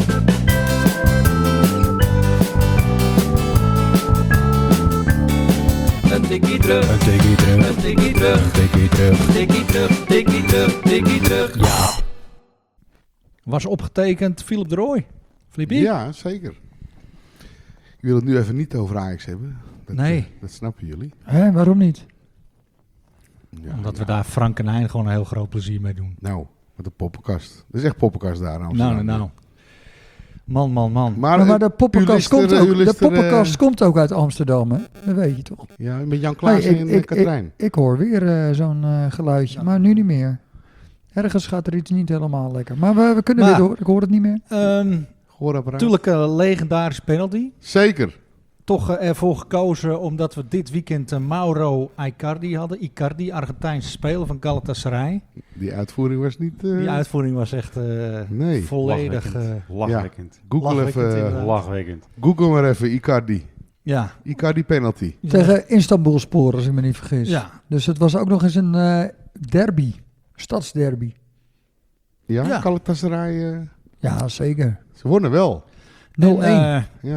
Een tikkie terug, Een tikkie terug, een tikkie terug, een tikkie terug. tikkie terug, tikkie terug, tikkie terug. Ja. Was opgetekend Philip de Rooij. Flippie? Ja, zeker. Ik wil het nu even niet over Ajax hebben. Dat, Nee. eh, dat snappen jullie. Hè, waarom niet? Ja, Omdat ja. we daar Frank en Hein gewoon een heel groot plezier mee doen. Nou, wat een poppenkast. Dat is echt poppenkast daar. in Nou, Amsterdam. nou, nou. Man, man, man. Maar, Maar, maar eh, de poppenkast, u lust komt, er, ook, u de lust er, poppenkast eh, komt ook uit Amsterdam, hè? Dat weet je toch? Ja, met Jan Klaas Hey, ik- en ik- eh, Katrijn. Ik hoor weer eh, zo'n eh, geluidje, maar nu niet meer. Ergens gaat er iets niet helemaal lekker. Maar we, we kunnen Maar- weer door. Ik hoor het niet meer. Ehm, Gehoorapparaat. natuurlijk een legendarische penalty. Zeker. Toch eh, ervoor gekozen omdat we dit weekend eh, Mauro Icardi hadden. Icardi, Argentijnse speler van Galatasaray. Die uitvoering was niet... eh, Die uitvoering was echt eh, Nee. volledig... eh, Lachwekkend. Google, lachwekkend even, inderdaad. Lachwekkend. Google maar even Icardi. ja. Icardi penalty. Tegen Istanbul Spoor, als ik me niet vergis. Ja. Dus het was ook nog eens een eh, derby. Stadsderby. Ja, Ja. Galatasaray. eh Ja, zeker. ze wonnen wel. nul één. En, eh, Ja.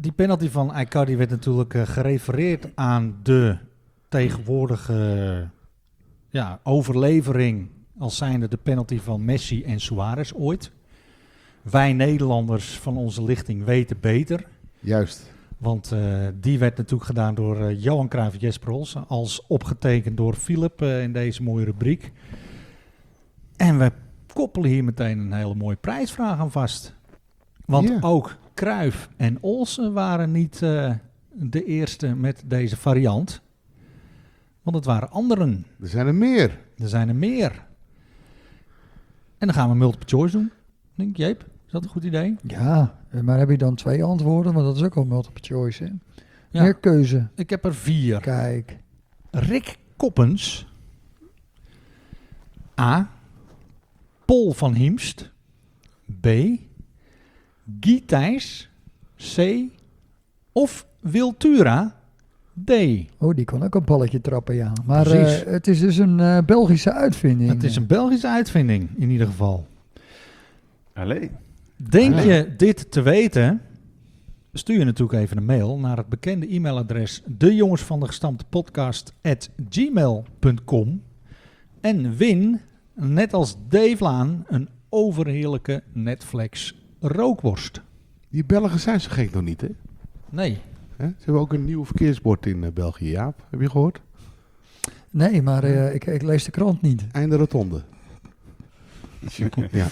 die penalty van Icardi werd natuurlijk uh, gerefereerd aan de tegenwoordige uh, ja, overlevering als zijnde de penalty van Messi en Suarez ooit. Wij Nederlanders van onze lichting weten beter. Juist. Want uh, die werd natuurlijk gedaan door uh, Johan Cruijff Jesper Olsen, als opgetekend door Philip uh, in deze mooie rubriek. En we koppelen hier meteen een hele mooie prijsvraag aan vast. Want Ja. ook Cruijff en Olsen waren niet uh, de eerste met deze variant. Want het waren anderen. Er zijn er meer. Er zijn er meer. En dan gaan we multiple choice doen. Denk ik, Jeep, is dat een goed idee? Ja, maar heb je dan twee antwoorden? Want dat is ook al multiple choice, hè? Ja. Meer keuze. Ik heb er vier. Kijk. Rick Koppens. A. Paul van Hiemst. B. Guy Thijs. C. Of Wiltura. D. Oh, die kon ook een balletje trappen, ja. Maar Precies. uh, het is dus een uh, Belgische uitvinding. Het is een Belgische uitvinding, in ieder geval. Allee. Denk Ah, je dit te weten? Stuur je natuurlijk even een mail naar het bekende e-mailadres de jongens van de gestampte podcast at gmail punt com en win, net als Dave Laan, een overheerlijke Netflix rookworst. Die Belgen zijn zo gek nog niet, hè? Nee, Hè? Ze hebben ook een nieuw verkeersbord in uh, België, Jaap. Heb je gehoord? Nee, maar uh, ik, ik lees de krant niet. Einde rotonde. Ja.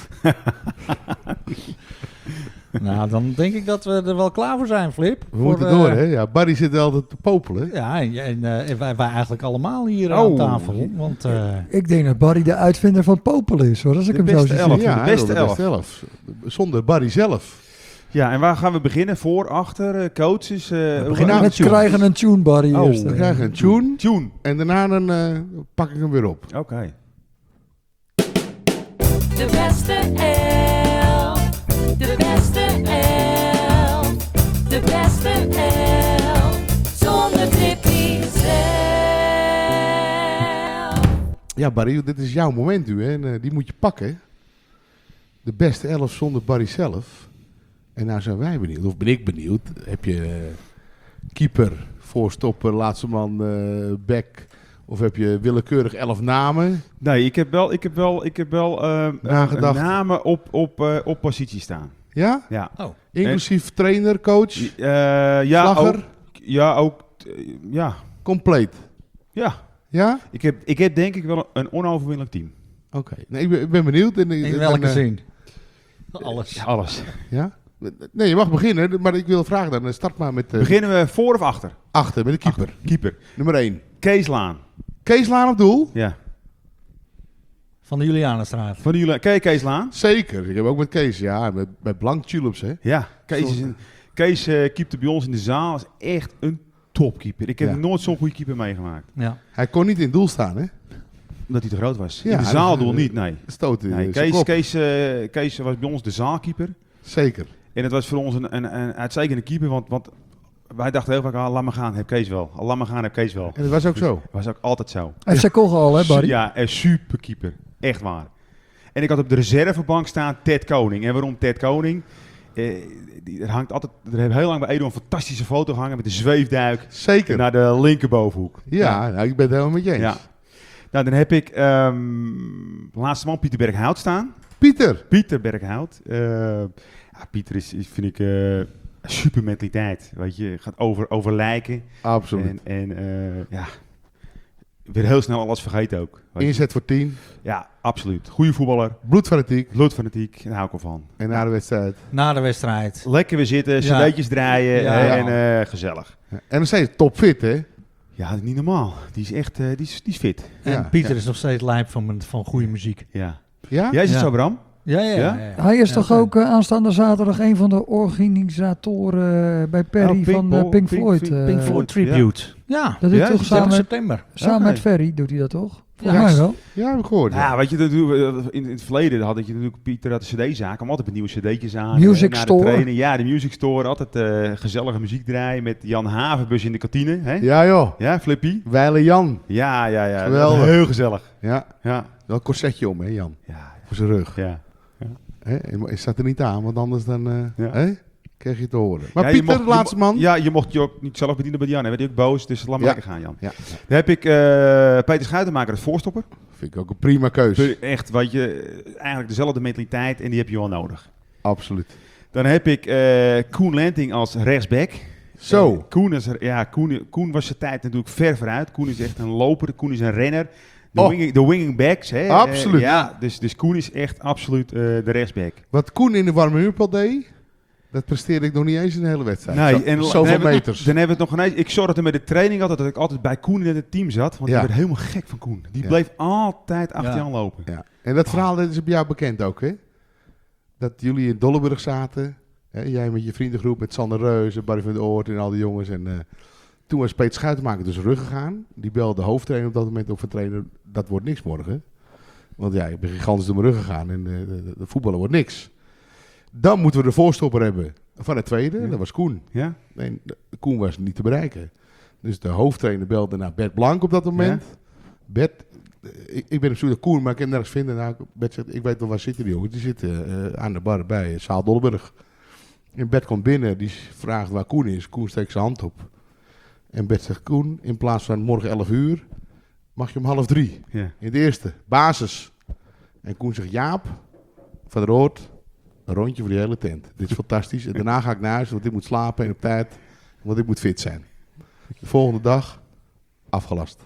nou dan denk ik dat we er wel klaar voor zijn, Flip. We voor, moeten uh, door, hè? Ja, Barry zit altijd te popelen. Ja, en, en uh, wij, wij eigenlijk allemaal hier Oh. aan tafel. Want uh, Ik denk dat Barry de uitvinder van Popel is, hoor. Als ik De hem zo beste zie elf. zitten. Ja, de beste hij wil de beste elf. Zonder Barry zelf. Ja, en waar gaan we beginnen? Voor, achter, eh, coaches? eh, hoe- beginnen aan We tune. krijgen een tune, Barry. Oh. eerst. Dan krijg je een tune Tune. en daarna dan, uh, pak ik hem weer op. Oké. De beste elf. De beste elf. De beste elf. Zonder Tippy zelf. Ja, Barry, dit is jouw moment nu, hè? En, uh, die moet je pakken. De beste elf zonder Barry zelf. En nou zijn wij benieuwd, of ben ik benieuwd. Heb je uh, keeper, voorstopper, laatste man, uh, back... Of heb je willekeurig elf namen? Nee, ik heb wel, ik heb wel, ik heb wel eh, eh, Nagedacht. namen op, op, eh, op positie staan. Ja? Ja. oh, Inclusief trainer, coach, Eh, ja, slagger, ook, ja, ook, eh, ja, compleet. ja. Ja? Ik heb, ik heb denk ik wel een onoverwinnelijk team. Oké. Nee, ik, ben, ik ben benieuwd. En, in en, welke eh, zin? Alles. Alles. Ja? Nee, je mag beginnen, maar ik wil vragen dan. Start maar met uh, Beginnen we voor of achter? achter, met de keeper. Achter. Keeper. Nummer één. Kees Laan. Kees Laan op doel? Ja. Van de Julianenstraat. Van jullie, ken je Kees Laan? Zeker. Ik heb ook met Kees, ja, met, met Blank Tulips, hè. Ja. Kees, is een, Kees uh, keepte bij ons in de zaal. Is echt een topkeeper. Ik heb Ja. nooit zo'n goede keeper meegemaakt. Ja. Hij kon niet in doel staan, hè. Omdat hij te groot was. Ja, in de dat- zaaldoel niet, nee. Stoten. nee in zijn Kees, kop. Kees, uh, Kees was bij ons de zaalkeeper. Zeker. En het was voor ons een, een, een uitstekende keeper. Want, want wij dachten heel vaak, ah, laat maar gaan, heb Kees wel. Ah, laat maar gaan, heb Kees wel. En dat was ook Dus zo. dat was ook altijd zo. Hij heeft zijn kogel al, hè, Barry? Ja, een superkeeper. Echt waar. En ik had op de reservebank staan Ted Koning. En waarom Ted Koning? Eh, die, er hangt altijd, er heeft heel lang bij Edo een fantastische foto gehangen met een zweefduik Zeker. naar de linkerbovenhoek. Ja, nou, ik ben het helemaal met je eens. Ja. Nou, dan heb ik ehm laatste man Pieter Berghout staan. Pieter. Pieter Berghout. Eh, ja, Pieter is, is vind ik, eh super mentaliteit. Weet je, gaat over, over lijken. Absoluut. En, en eh, ja, weer heel snel alles vergeten ook. Weet je. Inzet voor tien. Ja, absoluut. Goeie voetballer. Bloedfanatiek. Bloedfanatiek, daar hou ik al van. En na de wedstrijd. Na de wedstrijd. Lekker weer zitten, Ja. cd'tjes draaien Ja. eh, en eh, gezellig. Ja. En dan zei je topfit, hè? Ja, niet normaal. Die is echt, eh, die, is, die is fit. En Ja, Pieter ja. is nog steeds lijp van, van goede muziek. Ja. Ja? Jij is het Ja. zo, Bram? Ja, ja, ja. Ja? ja, ja. Hij is Ja, toch oké. ook uh, aanstaande zaterdag een van de organisatoren uh, bij Perry Oh, Pink van uh, Bo- Pink, Pink- Floyd. Pink- uh, Pink Floyd Tribute. Ja, Dat doet Ja, hij toch is samen dertig met, september. samen Oké. met Ferry, doet hij dat toch? Volgens Ja. mij wel. Ja, heb ik gehoord. Ja. Ja, weet je, dat doen we, in, in het verleden had je natuurlijk Pieter uit de cd-zaak. Kwam altijd met nieuwe cd'tjes aan. Music eh, na Store. De trainen. Ja, de Music Store. Altijd eh, gezellige muziek draaien met Jan Havenbus in de kantine. Hè? Ja. Ja, joh. Flippy? Weile Jan. Ja, ja, ja. Geweldig. Heel gezellig. Ja. Ja, Wel een corsetje om, hè, Jan? ja, Voor zijn rug. ja. Hè? Hij staat er niet aan, want anders dan... eh Ja. hè? Kreeg je te horen. Maar Ja, je Pieter, mocht- de laatste je mo- man. Ja, je mocht je ook niet zelf bedienen bij Jan. Dan werd hij ook boos, dus laat maar Ja. lekker gaan, Jan. Ja, Dan heb ik uh, Peter Schuitenmaker als voorstopper. vind ik ook een prima keuze. Echt, weet je, eigenlijk dezelfde mentaliteit en die heb je wel nodig. Absoluut. Dan heb ik uh, Koen Lenting als rechtsback. Zo. Uh, Koen, is er, ja, Koen, Koen was zijn tijd natuurlijk ver vooruit. Koen is echt een loper, Koen is een renner. De, Oh. winging, de winging backs, hè. Absoluut. Uh, ja, dus, dus Koen is echt absoluut uh, de rechtsback. Wat Koen in de warme huurpel deed, dat presteerde ik nog niet eens in de hele wedstrijd. Nee, Zo, en dan zoveel hebben we- meters. Dan hebben we het nog ineens. Ik zorgde met de training altijd dat ik altijd bij Koen in het team zat. Want Ja. ik werd helemaal gek van Koen. Die Ja. bleef altijd achter Ja. je aanlopen. Ja. En dat verhaal dat is bij jou bekend ook, hè? Dat jullie in Dolleburg zaten. Hè? Jij met je vriendengroep, met Sander Reus, Barry van der Oort en al die jongens. En uh, toen was Peter Schuitenmaker dus rug gegaan. Die belde de hoofdtrainer op dat moment op van trainer, dat wordt niks morgen. Want ja, ik ben gigantisch door mijn rug gegaan en uh, de, de, de voetballen wordt niks. Dan moeten we de voorstopper hebben van het tweede, Ja. dat was Koen. Ja? Nee, de- Koen was niet te bereiken. Dus de hoofdtrainer belde naar Bert Blank op dat moment. Bert, eh, ik, ik ben op zoek naar Koen, maar ik kan hem nergens vinden. Nou, Bert zegt, ik weet wel waar zitten die jongens. Die zitten eh, aan de bar bij Zaal Dolleburg. En Bert komt binnen, die vraagt waar Koen is. Koen steekt zijn hand op. En Bert zegt, Koen, in plaats van morgen elf uur, mag je om half drie. Ja. In de eerste, basis. En Koen zegt, Jaap, van der Oort, een rondje voor die hele tent. Dit is fantastisch. En daarna ga ik naar huis, want ik moet slapen en op tijd. Want ik moet fit zijn. De volgende dag, afgelast.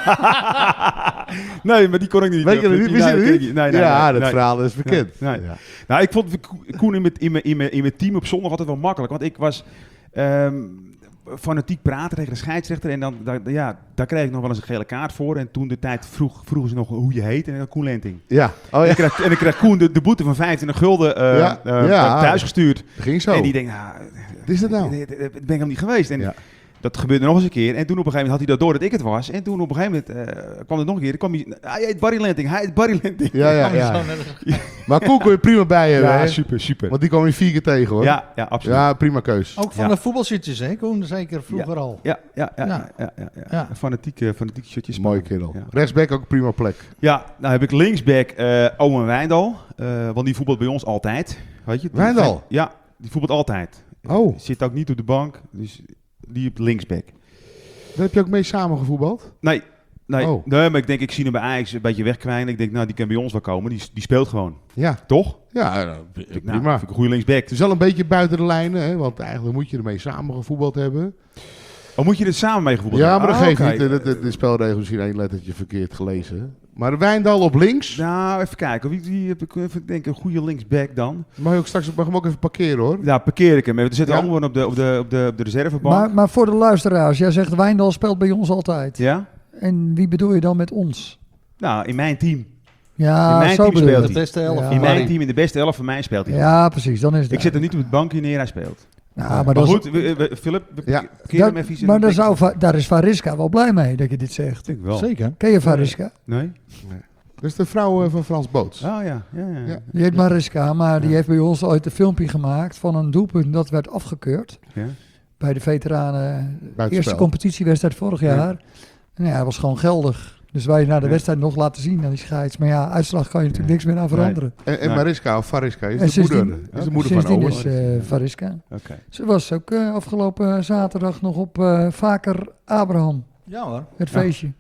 Nee, maar die kon ik niet. Weet je dat Die- niet? Wist je nee, dat ken ik niet? Nee, nee, ja, nee, dat nee. verhaal is bekend. Nee, nee. Ja. Nou, ik vond Ko- Koen in mijn, in, mijn, in, mijn, in mijn team op zondag altijd wel makkelijk. Want ik was ehm, fanatiek praten tegen de scheidsrechter. En dan, daar, ja, daar kreeg ik nog wel eens een gele kaart voor. En toen de tijd vroeg, vroegen ze nog hoe je heet. En dan Koen Lenting. Ja, oh En, ja, ik kreeg, en ik kreeg Koen de, de boete van vijfentwintig gulden uh, Ja, uh, ja. thuisgestuurd. dat ging zo. En die denkt, nou, Wat is dat nou? dit- dit- dit ben ik helemaal niet geweest. En Ja. dat gebeurde nog eens een keer. En toen op een gegeven moment had hij dat door dat ik het was. En toen op een gegeven moment uh, kwam het nog een keer. Dan kwam hij, hij heet Barry Lenting, hij heet Barry Lenting. Ja, ja, ja. Maar Koen kon je prima bij hebben, Ja, hè? super, super. Want die kwam je vier keer tegen, hoor. Ja, ja, absoluut. Ja, prima keus. Ook van Ja. de voetbalshirtjes, hè, Koen? Zeker vroeger al. Ja, ja, ja, Ja. ja, ja, ja, ja. Ja. Fanatieke, fanatieke shirtjes. Mooie kerel. Ja. Rechtsback ook een prima plek. Ja, nou heb ik linksback eh Owen Wijndal. eh, want die voetbalt bij ons altijd. Weet je? Die- Wijndal? Ja, die voetbalt altijd. Oh. Zit ook niet op de bank, dus die op linksback. Daar heb je ook mee samengevoetbald? Nee, nee, Oh. nee, maar ik denk, ik zie hem bij Ajax een beetje wegkwijnen. Ik denk, nou, die kan bij ons wel komen. Die, die speelt gewoon. Ja. Toch? Ja, nou, Ik, nou, prima. vind ik een goede linksback. Het is wel een beetje buiten de lijnen, hè? Want eigenlijk moet je ermee samengevoetbald hebben. Oh, moet je er samen mee gevoetbald Ja, maar hebben? dat Ah, geeft oké. niet. De, de, de spelregels misschien één lettertje verkeerd gelezen. Maar Wijndal op links. Nou, even kijken. Wie, wie heb ik even denken, een goede linksback dan? Mag je ook straks mag hem ook even parkeren, hoor. Ja, parkeer ik hem. We zitten Ja. allemaal op de, op de, op de, op de reservebank. Maar, maar voor de luisteraars, jij zegt Wijndal speelt bij ons altijd. Ja? En wie bedoel je dan met ons? Nou, in mijn team. Ja, In mijn zo team bedoel je speelt het. De beste elf. Ja. In maar- mijn team, in de beste elf van mij speelt hij. Ja, precies. Dan is het Ik zet hem duidelijk. niet op het bankje neer, hij speelt. Ja, Maar, maar dat is- goed, we- we- Philip, we- Ja. keer dat- hem even iets in maar de daar, bek. zou, Va- daar is Variska wel blij mee dat je dit zegt. Ik wel. Zeker. Ken je Variska? Nee? Dat is de vrouw eh, van Frans Boots. Oh ja, ja, ja. Ja. Die heet Mariska, maar die Ja. heeft bij ons ooit een filmpje gemaakt van een doelpunt dat werd afgekeurd. Ja. Bij de veteranen, Buitenspel. eerste competitiewedstrijd vorig Ja. jaar. En ja, hij was gewoon geldig. Dus wij na de Ja. wedstrijd nog laten zien aan die scheids. Maar ja, uitslag kan je natuurlijk niks meer aan veranderen. En, en Nee. Mariska of Variska is En de moeder. sindsdien- Is de moeder van Sindsdien Owen. is eh, Variska. Oké. Ze was ook eh, afgelopen zaterdag nog op eh, Vaker Abraham, Ja hoor. het Ja. feestje.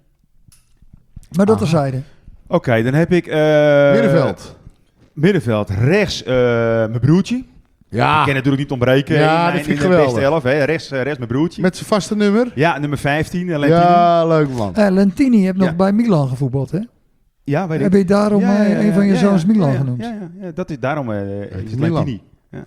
Maar dat Aha. terzijde. Oké, dan heb ik... eh, Middenveld. Middenveld. Rechts eh, mijn broertje. Ik Ja, kan natuurlijk niet ontbreken Ja, in, dat mijn- vind ik in de geweldig. beste elf. Hè. Rechts, eh, rechts mijn broertje. met zijn vaste nummer. Ja, nummer vijftien. eh, Lentini. Ja, leuk man. Eh, Lentini heeft nog Ja. bij Milan gevoetbald, hè? Ja, weet ik. Heb je daarom Ja, ja, eh, ja, een van je ja, zoons ja, Milan ja, genoemd? Ja, ja, ja, dat is daarom eh, is het het Milan. Lentini.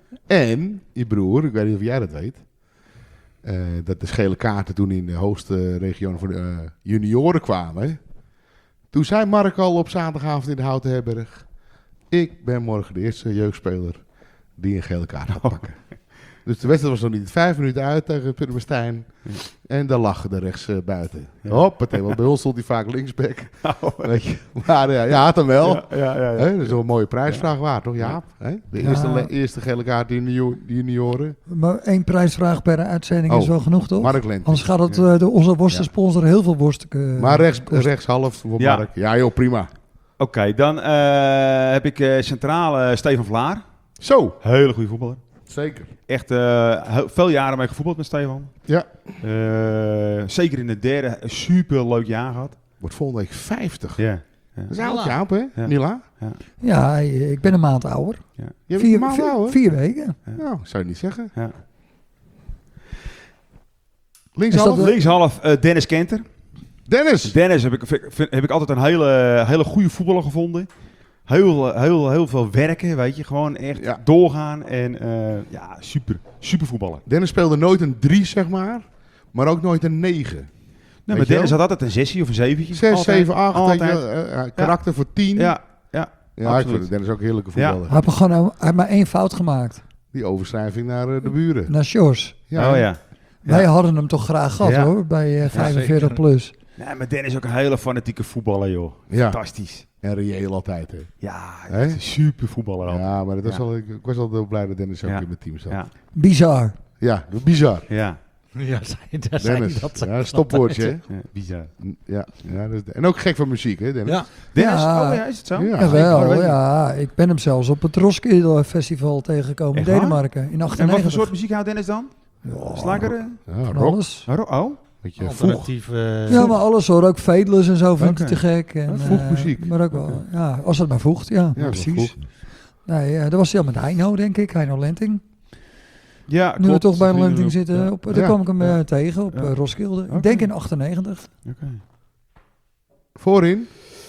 En je broer, ik weet niet of jij dat weet. eh, dat de schele kaarten toen in de hoogste regionen voor de eh, junioren kwamen. Toen zei Mark al op zaterdagavond in de Houten Herberg: ik ben morgen de eerste jeugdspeler die een gele kaart gaat pakken. Dus de wedstrijd was nog niet vijf minuten uit tegen Purmerstein. En daar lag de rechts eh, buiten. Ja. Hoppatee, want bij ons stond hij vaak linksback. Weet je. Maar ja, ja, had hem wel. Ja, ja, ja. ja. Hè, dat is wel een mooie prijsvraag waard, toch Jaap? Hè? De Ja. eerste, le- eerste gele kaart in de ju- de junioren. Maar één prijsvraag per uitzending Oh, is wel genoeg, toch? Mark Lent. Anders gaat het Ja. eh, de, onze worstensponsor heel veel worsten eh, Maar rechts, kosten. rechts half voor Ja. Mark. Ja joh, prima. Oké, dan eh, heb ik eh, centraal eh, Stefan Vlaar. Zo. Hele goede voetballer. Zeker. Echt uh, heel, veel jaren mee gevoetbald met Stefan. Ja. Uh, zeker in de derde, een super leuk jaar gehad. Wordt volgende week vijftig. Ja. Ja. Dat is oud, Jaap, hè? Ja. Mila? Ja. Ja, ik ben een maand ouder. Ja. Je bent Vier, een maand vier, ouder? vier weken. Ja. Nou, zou je niet zeggen. Ja. Linkshalf? dat- Linkshalf uh, Dennis Kenter. Dennis! Dennis heb ik, vind, heb ik altijd een hele, hele goede voetballer gevonden. Heel, heel, heel veel werken, weet je. Gewoon echt Ja. doorgaan. En uh, ja, super. Super voetballer. Dennis speelde nooit een drie, zeg maar. Maar ook nooit een negen. Nee, Weet maar je Dennis wel? had altijd een zesje of een zeventje. Zes, Altijd. zeven, acht. Altijd. weet je wel, uh, uh, karakter voor tien. Ja, ja. Ja, ik absoluut. vind Dennis ook een heerlijke Ja. voetballer. Hij heeft, gewoon, hij heeft maar één fout gemaakt. Die overschrijving naar uh, de buren. Naar Sjors. Ja, Oh ja. Wij Ja. hadden hem toch graag gehad Ja. hoor, bij uh, vijfenveertig zeker. plus. Nee, maar Dennis is ook een hele fanatieke voetballer, joh. Ja. Fantastisch. En reëel altijd, hè. Ja, Hè? hij is een super voetballer al. Ja, maar dat was Ja. al, ik was altijd heel blij dat Dennis ook Ja. in mijn team zat. Ja, Bizar. Ja, bizar. ja. Ja, zei, daar zei Dennis. dat. Ja, stopwoordje, hè. ja bizar. Ja, ja, dat is, en ook gek van muziek, hè, Dennis? Ja, Dennis, Ja. oh ja, is het zo? Ja. Ja. Jawel, ik weet niet. ja. Ik ben hem zelfs op het Roskilde Festival tegengekomen in Echt waar? Denemarken in En wat achtennegentig. voor soort muziek houdt Dennis dan? Ja, Slager? eh? Ja, van rock. alles. Oh, oh. Weet je, vroeg. alternatief. eh, Ja, maar alles hoor. Ook Fadeless en zo vind Oké. ik te gek. En, Vroeg eh, muziek. Maar ook wel, ja, als het maar voegt, ja, Ja, dat was precies. vroeg. Nee, eh, dat was hij al met Heino, denk ik. Heino Lenting. Ja, Nu we klopt. toch bij Vrienden Lenting op- zitten, ja. op, daar Ja. kwam ik hem eh, Ja. tegen op Ja. eh, Roskilde. Oké. Ik denk in achtennegentig. Oké. Voorin,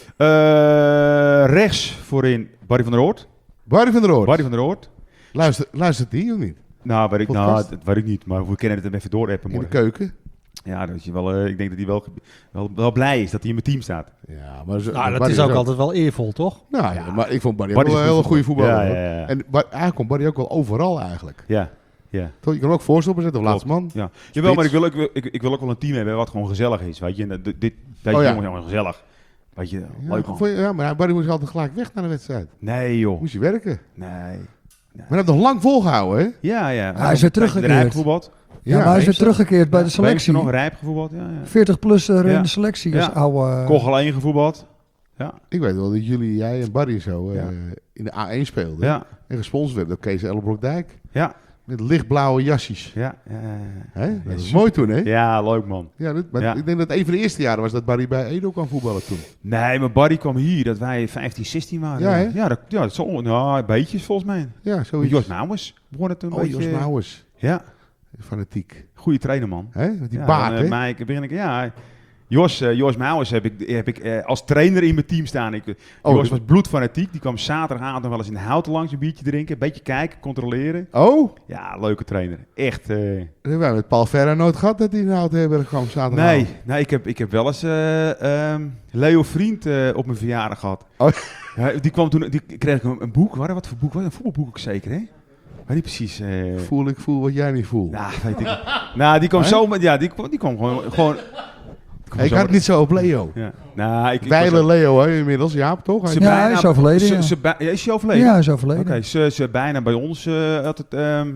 Eh, rechts voorin Barry van der Oort. Barry van der Oort. Barry van der Oort. Luister, luistert die of niet? Nou, weet ik, nou, Podcast? dat weet ik niet, maar we kennen het hem even door appen In de morgen. keuken. Ja, dat je wel, eh, ik denk dat hij wel, wel, wel blij is dat hij in mijn team staat. Ja, maar zo, nou, dat Barry is ook altijd wel eervol, toch? Nou ja, maar ik vond Barry, Barry ook is wel een hele goede voetballer. Ja, hoor. ja, ja. En Bar- eigenlijk komt Barry ook wel overal eigenlijk. Ja, ja. Toch, je kan hem ook voorstoppen zetten of laatste man. Ja. Jawel, maar ik wil, ook, ik, ik wil ook wel een team hebben wat gewoon gezellig is, weet je. En dat- dit, dit, deze Oh ja. jongen is gewoon gezellig. Weet je, Ja, leuk man. vond je- ja, maar Barry moest altijd gelijk weg naar de wedstrijd. Nee joh, Moest je werken. nee. Maar hij heeft nog lang volgehouden, hè? Ja, ja. Hij is weer teruggekeerd. Rijp gevoetbald. Ja, maar hij is weer Beemster. teruggekeerd bij de Beemster selectie. nog, Rijp gevoetbald, ja. ja. veertig-plusser Ja. in de selectie als Ja. oude... Koch alleen gevoetbald. Ja, Ik weet wel dat jullie, jij en Barry zo eh, Ja. in de A één speelden. ja, En gesponsord werden door Kees Ellenbroek-Dijk. ja. Met lichtblauwe jasjes. Ja, ja, ja. Hè? Dat is super. mooi toen, hè? Ja, leuk man. Ja, dat, maar Ja. ik denk dat het een van de eerste jaren was dat Barry bij Edo kwam voetballen toen. Nee, maar Barry kwam hier dat wij vijftien, zestien waren. Ja, hè? ja, dat, ja, dat is al, nou, beetjes volgens mij. Ja, zoiets. Jos Mouwers begon het toen een Oh, beetje. Jos Mouwers. Ja, Fanatiek. goede trainer man. Hè? Met die Ja, baard, dan, eh, hè? maar ik begin ik, ja, Jos, eh, Jos Mouwers heb ik, heb ik eh, als trainer in mijn team staan. Ik, Oh, Jos die- was bloedfanatiek. Die kwam zaterdagavond nog wel eens in de houten langs een biertje drinken. Een beetje kijken, controleren. Oh, Ja, leuke trainer. Echt. eh, dat hebben wij met Paul Verra nooit gehad dat hij in de Hout-Herberg kwam zaterdag. nee, nee ik, heb, ik heb wel eens eh, ehm, Leo Vriend eh, op mijn verjaardag gehad. Oh. Ja, die kwam toen, die kreeg ik een, een boek. Wat, wat voor boek was het? Een voetbalboek ook zeker, hè? Weet niet precies. eh Voel ik voel wat jij niet voelt. nou, weet ik. Nou, die kwam Hè? zo met, ja, die kwam, die kwam gewoon, gewoon die kwam ik zo had met- het niet zo op Leo. Ja. Nou, ik, ik Weilen was- Leo, hè, inmiddels. Jaap, toch? Hij- Ze Ja, bijna- hij is overleden, ze- ja. ze bij- ja, is hij overleden? Ja, hij is overleden. Oké, ze, ze bijna bij ons eh altijd ehm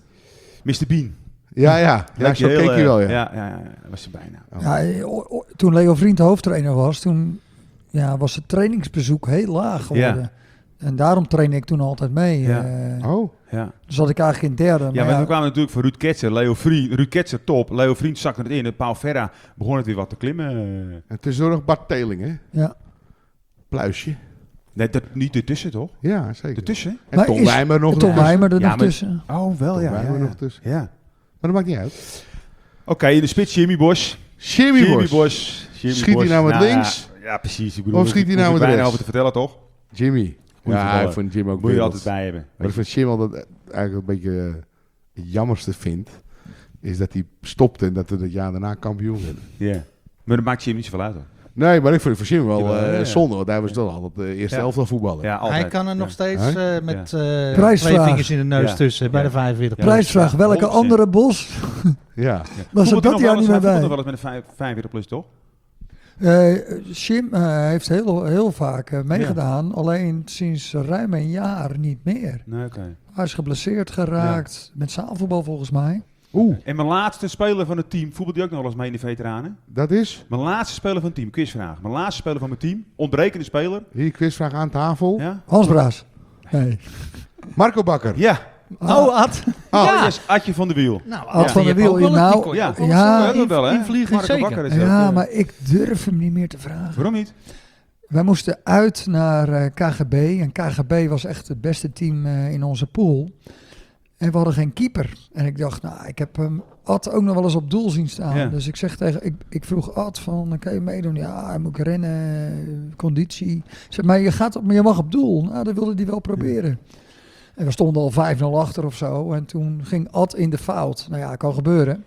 mister Bean. Ja, ja. Ja, Leek zo heel, keek hij eh, wel, ja. Ja, ja, ja, dat was ze bijna. Ja, o- o- toen Leo Vriend hoofdtrainer was, toen ja, was het trainingsbezoek heel laag geworden. En daarom trainde ik toen altijd mee. Ja. eh. Oh, Ja, dus zat ik eigenlijk in derde. ja maar maar ja, we kwamen natuurlijk van Ruud Ketser, Leo Vriend, Ruud Ketser top, Leo Vriend zakte het in en Paul Verra begon het weer wat te klimmen. en tussendoor nog Bart Teling, hè? ja. Pluisje. Nee, dat, niet ertussen toch? Ja, zeker. Ertussen? En Maar Tom is- Wijmer nog Tom ertussen. Wijmer er Ja, nog maar- tussen. Oh, wel Tom ja. Wijmer ja, nog ja. tussen. Ja. Maar dat maakt niet uit. Oké, in de spits Jimmy Bosch. Jimmy Bosch. Bosch. Jimmy Schiet hij Bosch. nou met Nou, links? Ja, ja, precies. Ik bedoel, Of schiet hij hoef nou ik met bijna rechts? over te vertellen, toch? Jimmy. Goeie Ja, voetballer. ik vond Jim ook Moet je werelds. altijd bij hebben. Wat ik van Jim altijd eigenlijk een beetje eh, het jammerste vind, is dat hij stopte en dat we het jaar daarna kampioen werden. Ja. Maar dat maakt Jim niet zoveel uit, hoor. Nee, maar ik vond het voor Jim wel Jawel, eh, ja, ja. zonde, want hij was toch altijd de eerste Ja. elftal voetballer. Ja, altijd. Hij kan er nog Ja. steeds Hè? eh, met eh, Prijsvraag. twee vingers in de neus Ja. tussen bij Ja. de vijfenveertig. Ja. Prijsvraag, welke honderd procent. andere Bos Ja. was er Voetbalt dat hij nog jaar wel niet eens- meer hij voetbalt bij? nog wel eens met een vijf- vijfenveertig plus, toch? Eh Jim eh, heeft heel, heel vaak eh, meegedaan, alleen sinds ruim een jaar niet meer. Nee, oké. Hij is geblesseerd geraakt, met zaalvoetbal volgens mij. Oeh, En mijn laatste speler van het team, voetbalt hij ook nog wel eens mee in de veteranen? dat is Mijn laatste speler van het team, quizvraag. Mijn laatste speler van mijn team, ontbrekende speler. hier quizvraag aan tafel. Ja? Hans Braas. Nee. Marco Bakker. Ja, Oh, Ad. Oh, Ja, yes, Adje van de Wiel. Nou, Ad ja, van die der heeft ook Wiel, wel een- nou, die kon je ook wel ja, eens, ja, eh, wel, hè? invliegen, Marco zeker. Bakker is ook, Ja, eh, maar ik durf hem niet meer te vragen. Waarom niet? Wij moesten uit naar eh, K G B. En K G B was echt het beste team eh, in onze pool. En we hadden geen keeper. En ik dacht, nou, ik heb hem Ad ook nog wel eens op doel zien staan. Ja. Dus ik zeg tegen, ik, ik vroeg Ad van, kan je meedoen? Ja, moet ik rennen, conditie. Ik zeg, maar je, gaat op, maar je mag op doel. Nou, dat wilde hij wel proberen. En we stonden al vijf nul achter of zo. En toen ging Ad in de fout. Nou ja, kan gebeuren.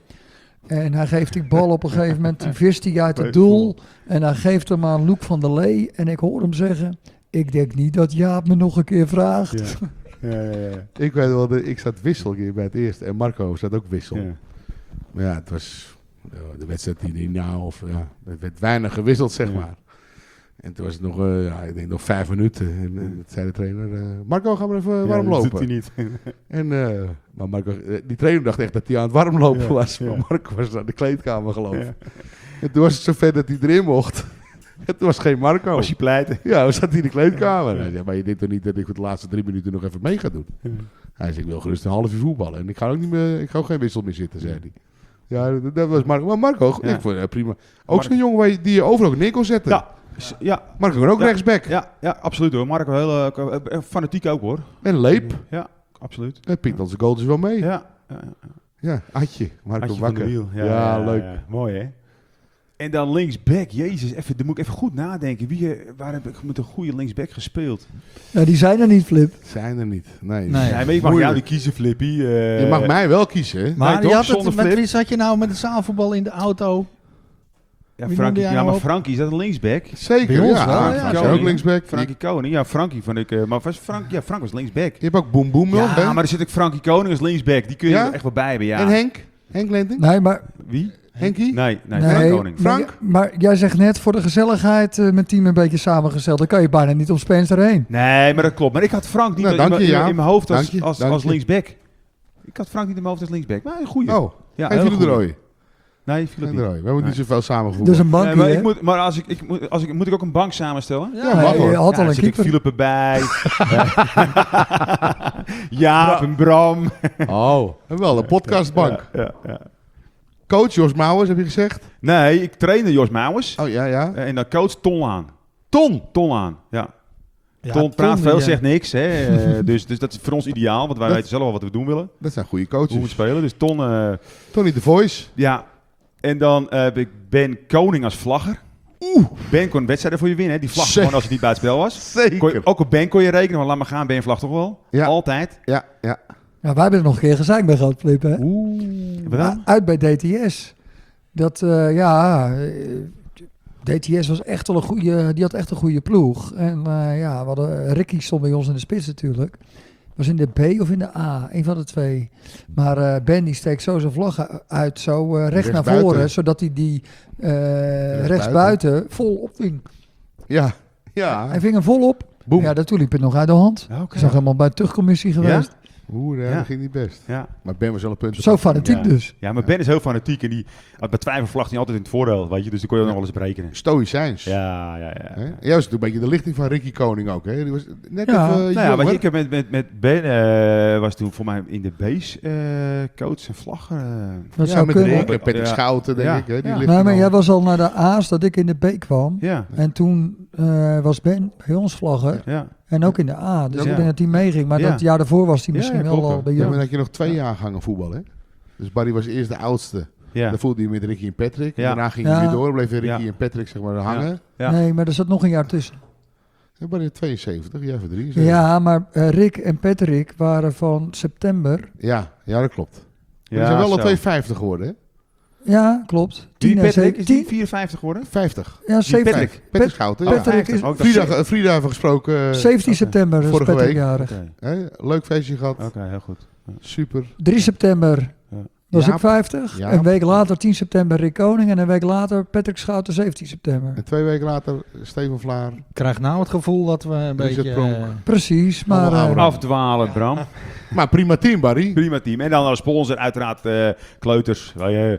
En hij geeft die bal op een gegeven moment, die vist hij uit het doel. En hij geeft hem aan Loek van der Lee. En ik hoor hem zeggen, ik denk niet dat Jaap me nog een keer vraagt. Ja. Ja, ja, ja. ik weet wel, de, ik zat wissel hier bij het eerste. En Marco zat ook wissel. Ja. Maar ja, het was ja, de wedstrijd die die nou, of ja, er werd weinig gewisseld, zeg Ja. maar. En toen was het nog, uh, ja, ik denk nog vijf minuten. En, en toen zei de trainer, uh, Marco, gaan we even warm Ja, lopen. dat doet hij niet. En, uh, maar Marco, uh, die trainer dacht echt dat hij aan het warm lopen Ja, was. ja. Maar Marco was naar de kleedkamer gelopen. Ja. En toen was het zover dat hij erin mocht. En toen was geen Marco. Was hij pleiten? Ja, we zat hij in de kleedkamer. Hij zei, maar je denkt toch niet dat ik voor de laatste drie minuten nog even mee ga doen? Ja. Hij zei, ik wil gerust een half uur voetballen. En ik ga ook, niet meer, ik ga ook geen wissel meer zitten, zei hij. Ja, dat, dat was Marco. Maar Marco, Ja. ik vond het prima. Ook Marco- zo'n jongen waar je, die je overal ook neer kon zetten. Ja. S- Ja, Marco kan ook Ja. rechtsback. ja, ja, absoluut hoor. Marco, heel uh, uh, fanatiek ook hoor. En Leep. Ja, absoluut. Hij pikt onze goals wel mee. Ja, Ja, ja, ja. Adje. Marco Adje van de Bakker. Wiel. Ja, Ja, ja, leuk. ja. Mooi hè. En dan linksback, jezus, even, dan moet ik even goed nadenken. Wie, eh, waar heb ik met een goede linksback gespeeld? Ja, die zijn er niet, Flip. Zijn er niet. Nee. Nee. Ja, maar ik mag Moeilijk. jou die kiezen, Flippy. eh. Je mag mij wel kiezen, hè? Maar Nee, je toch? had het, Zonder met flip. wie zat je nou met de zaalvoetbal in de auto? Ja, Wie Frankie, noemde jij ja nou maar op? Frankie, is dat een linksback? Zeker, Bij ons ja. wel, Frank ja. is ook Koning. linksback. Frankie Koning, ja, Frankie vond ik... uh, maar was Frank, ja, Frank was linksback. Je hebt ook Boem Boem nog, Ja, hè? maar er zit ook Frankie Koning als linksback. Die kun je Ja? er echt wel bij hebben, ja. En Henk? Henk Lenting? Nee, maar, Wie? Henkie? Nee, nee, nee, Frank Koning. maar, Frank? maar jij zegt net voor de gezelligheid uh, mijn team een beetje samengesteld. Dan kan je bijna niet op Spencer heen. Nee, maar dat klopt. Maar ik had Frank niet Nou, in, dank mijn- je, in, Jaap. in mijn hoofd als, Dank je, als, dank als je. linksback. Ik had Frank niet in mijn hoofd als linksback. Maar een goeie. Oh, ja, geen heel Philip de goeie. Rooij. Nee, Philip Geen niet. de Rooij. We hebben niet Nee. zoveel samen Dus gevoetbald. een bankje, Nee, maar hè? ik moet, maar als ik, ik, moet, als ik, moet ik ook een bank samenstellen? Ja, mag je hoor. had Ja, al dan een zit ik keeper. Philip erbij. Jaap en Bram. Oh, wel een podcastbank. Ja, ja, ja. Coach Jos Mouwers, heb je gezegd? Nee, ik trainde Jos Mouwers. Oh, ja, ja. En dan coach Ton Laan. Ton! Ton Laan, ja. Ja, Ton praat Ton, veel, die, zegt niks. Hè. Eh, dus, dus dat is voor ons ideaal, want wij Dat- weten zelf al wat we doen willen. Dat zijn goede Hoe we coaches. spelen. Dus Ton, eh, Tony The Voice. ja. En dan eh, heb ik Ben Koning als vlagger. Oeh. Ben kon wedstrijden voor je winnen. Hè. Die vlag Zeker. gewoon als het niet buiten spel was. Zeker. Kon je, ook op Ben kon je rekenen, maar laat maar gaan, Ben vlag toch wel? Ja. Altijd. Ja, ja. Ja, wij hebben er nog een keer gezeik bij gehad, Flip, hè? Oeh. Wat dan? Uit bij D T S. Dat, eh, ja... eh, D T S was echt wel een goede... Die had echt een goede ploeg. En eh, ja, we hadden... Ricky stond bij ons in de spits natuurlijk. Was in de B of in de A, een van de twee. Maar eh, Ben die steekt zo zijn vlag u- uit, zo eh, recht naar Rechtsbuiten. voren, zodat hij die eh rechtsbuiten vol opving. Ja, ja. Hij ving hem vol op. Boem. Ja, dat toen liep het nog uit de hand. Ja, oké. Ik zag helemaal bij de terugcommissie geweest. Oeh, ja, Ja. dat ging niet best. Ja. Maar Ben was wel een punt. Zo fanatiek Ja. dus. Ja, maar Ben is heel fanatiek en die had bij twijfelvlag niet altijd in het voordeel, weet je. Dus die kon je ook nog wel eens berekenen. Stoïcijns. Ja, ja, ja. Hè? Jij was een beetje de lichting van Ricky Koning ook, hè? Die was net Ja. even Nou ja, jonger. weet je, ik heb met, met, met Ben eh, was toen voor mij in de base eh, coach en vlagger. eh. Dat ja, zou met kunnen. Rick en Patrick Ja. Schouten, denk Ja. ik. Hè? Die Ja. ligt Nee, er maar al. jij was al naar de A's dat ik in de B kwam. Ja, En toen eh, was Ben bij ons vlagger. ja. En ook in de A. Dus Ja. ik denk dat hij meeging. Maar Ja. dat jaar daarvoor was hij Ja, misschien ja, wel klopt, al bij Ja, jou. maar dan had je nog twee jaargangen voetbal, hè? Dus Barry was eerst de oudste. Ja. Dan voelde hij met Ricky en Patrick. Ja. Daarna ging Ja. hij weer door. Bleven Ricky Ja. en Patrick zeg maar hangen. Ja. Nee, maar er zat nog een jaar tussen. En Barry had tweeënzeventig, jij voor drieënzeventig. Ja, maar eh, Rick en Patrick waren van september. Ja, ja, dat klopt. Maar Ja, die zijn wel al zo. tweeënvijftig geworden, hè? Ja, klopt. Die tien en Patrick, is die zeventien. vierenvijftig geworden? vijftig. Ja, zeventien. Patrick. Patrick Pat- Schouten, Oh, ja. Patrick vijftig. is Ook Frida, eh, Frida heeft gesproken. eh, zeventien september is Vorige Patrick week. jarig. Oké, hè? Leuk feestje gehad. oké, heel goed. Super. drie september Ja. was Jaap. ik vijftig. Jaap. Een week later, tien september, Rick Koning. En een week later Patrick Schouten, zeventien september. En twee weken later Steven Vlaar. Ik krijg nou het gevoel dat we een Richard beetje... Pronk. eh, Precies, maar... Allemaal eh, ouder. Afdwalen, Bram. Maar prima team, Barry. Prima team. En dan als sponsor uiteraard eh, Kleuters. Waar je-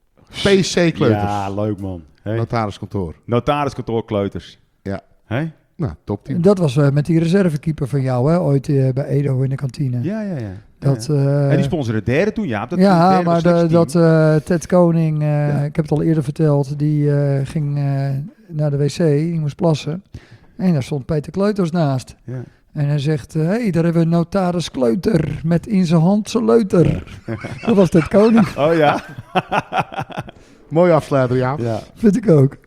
P C Kleuters. Ja, leuk man. Hey. Notariskantoor. Notariskantoor Kleuters. Ja. Hey? Nou, topteam. Dat was uh, met die reservekeeper van jou, hè? Ooit uh, bij Edo in de kantine. Ja, ja, ja. Dat, ja. Uh, en die sponsorde de derde toen, ja. Dat ja, derde maar de, dat uh, Ted Koning, uh, ja. ik heb het al eerder verteld, die uh, ging uh, naar de wc, die moest plassen. En daar stond Peter Kleuters naast. Ja. En hij zegt, hé, hey, daar hebben we notaris Kleuter met in zijn hand zijn leuter. Dat was Ted Koning. Oh ja. Mooi afsluiter, ja. ja. Vind ik ook.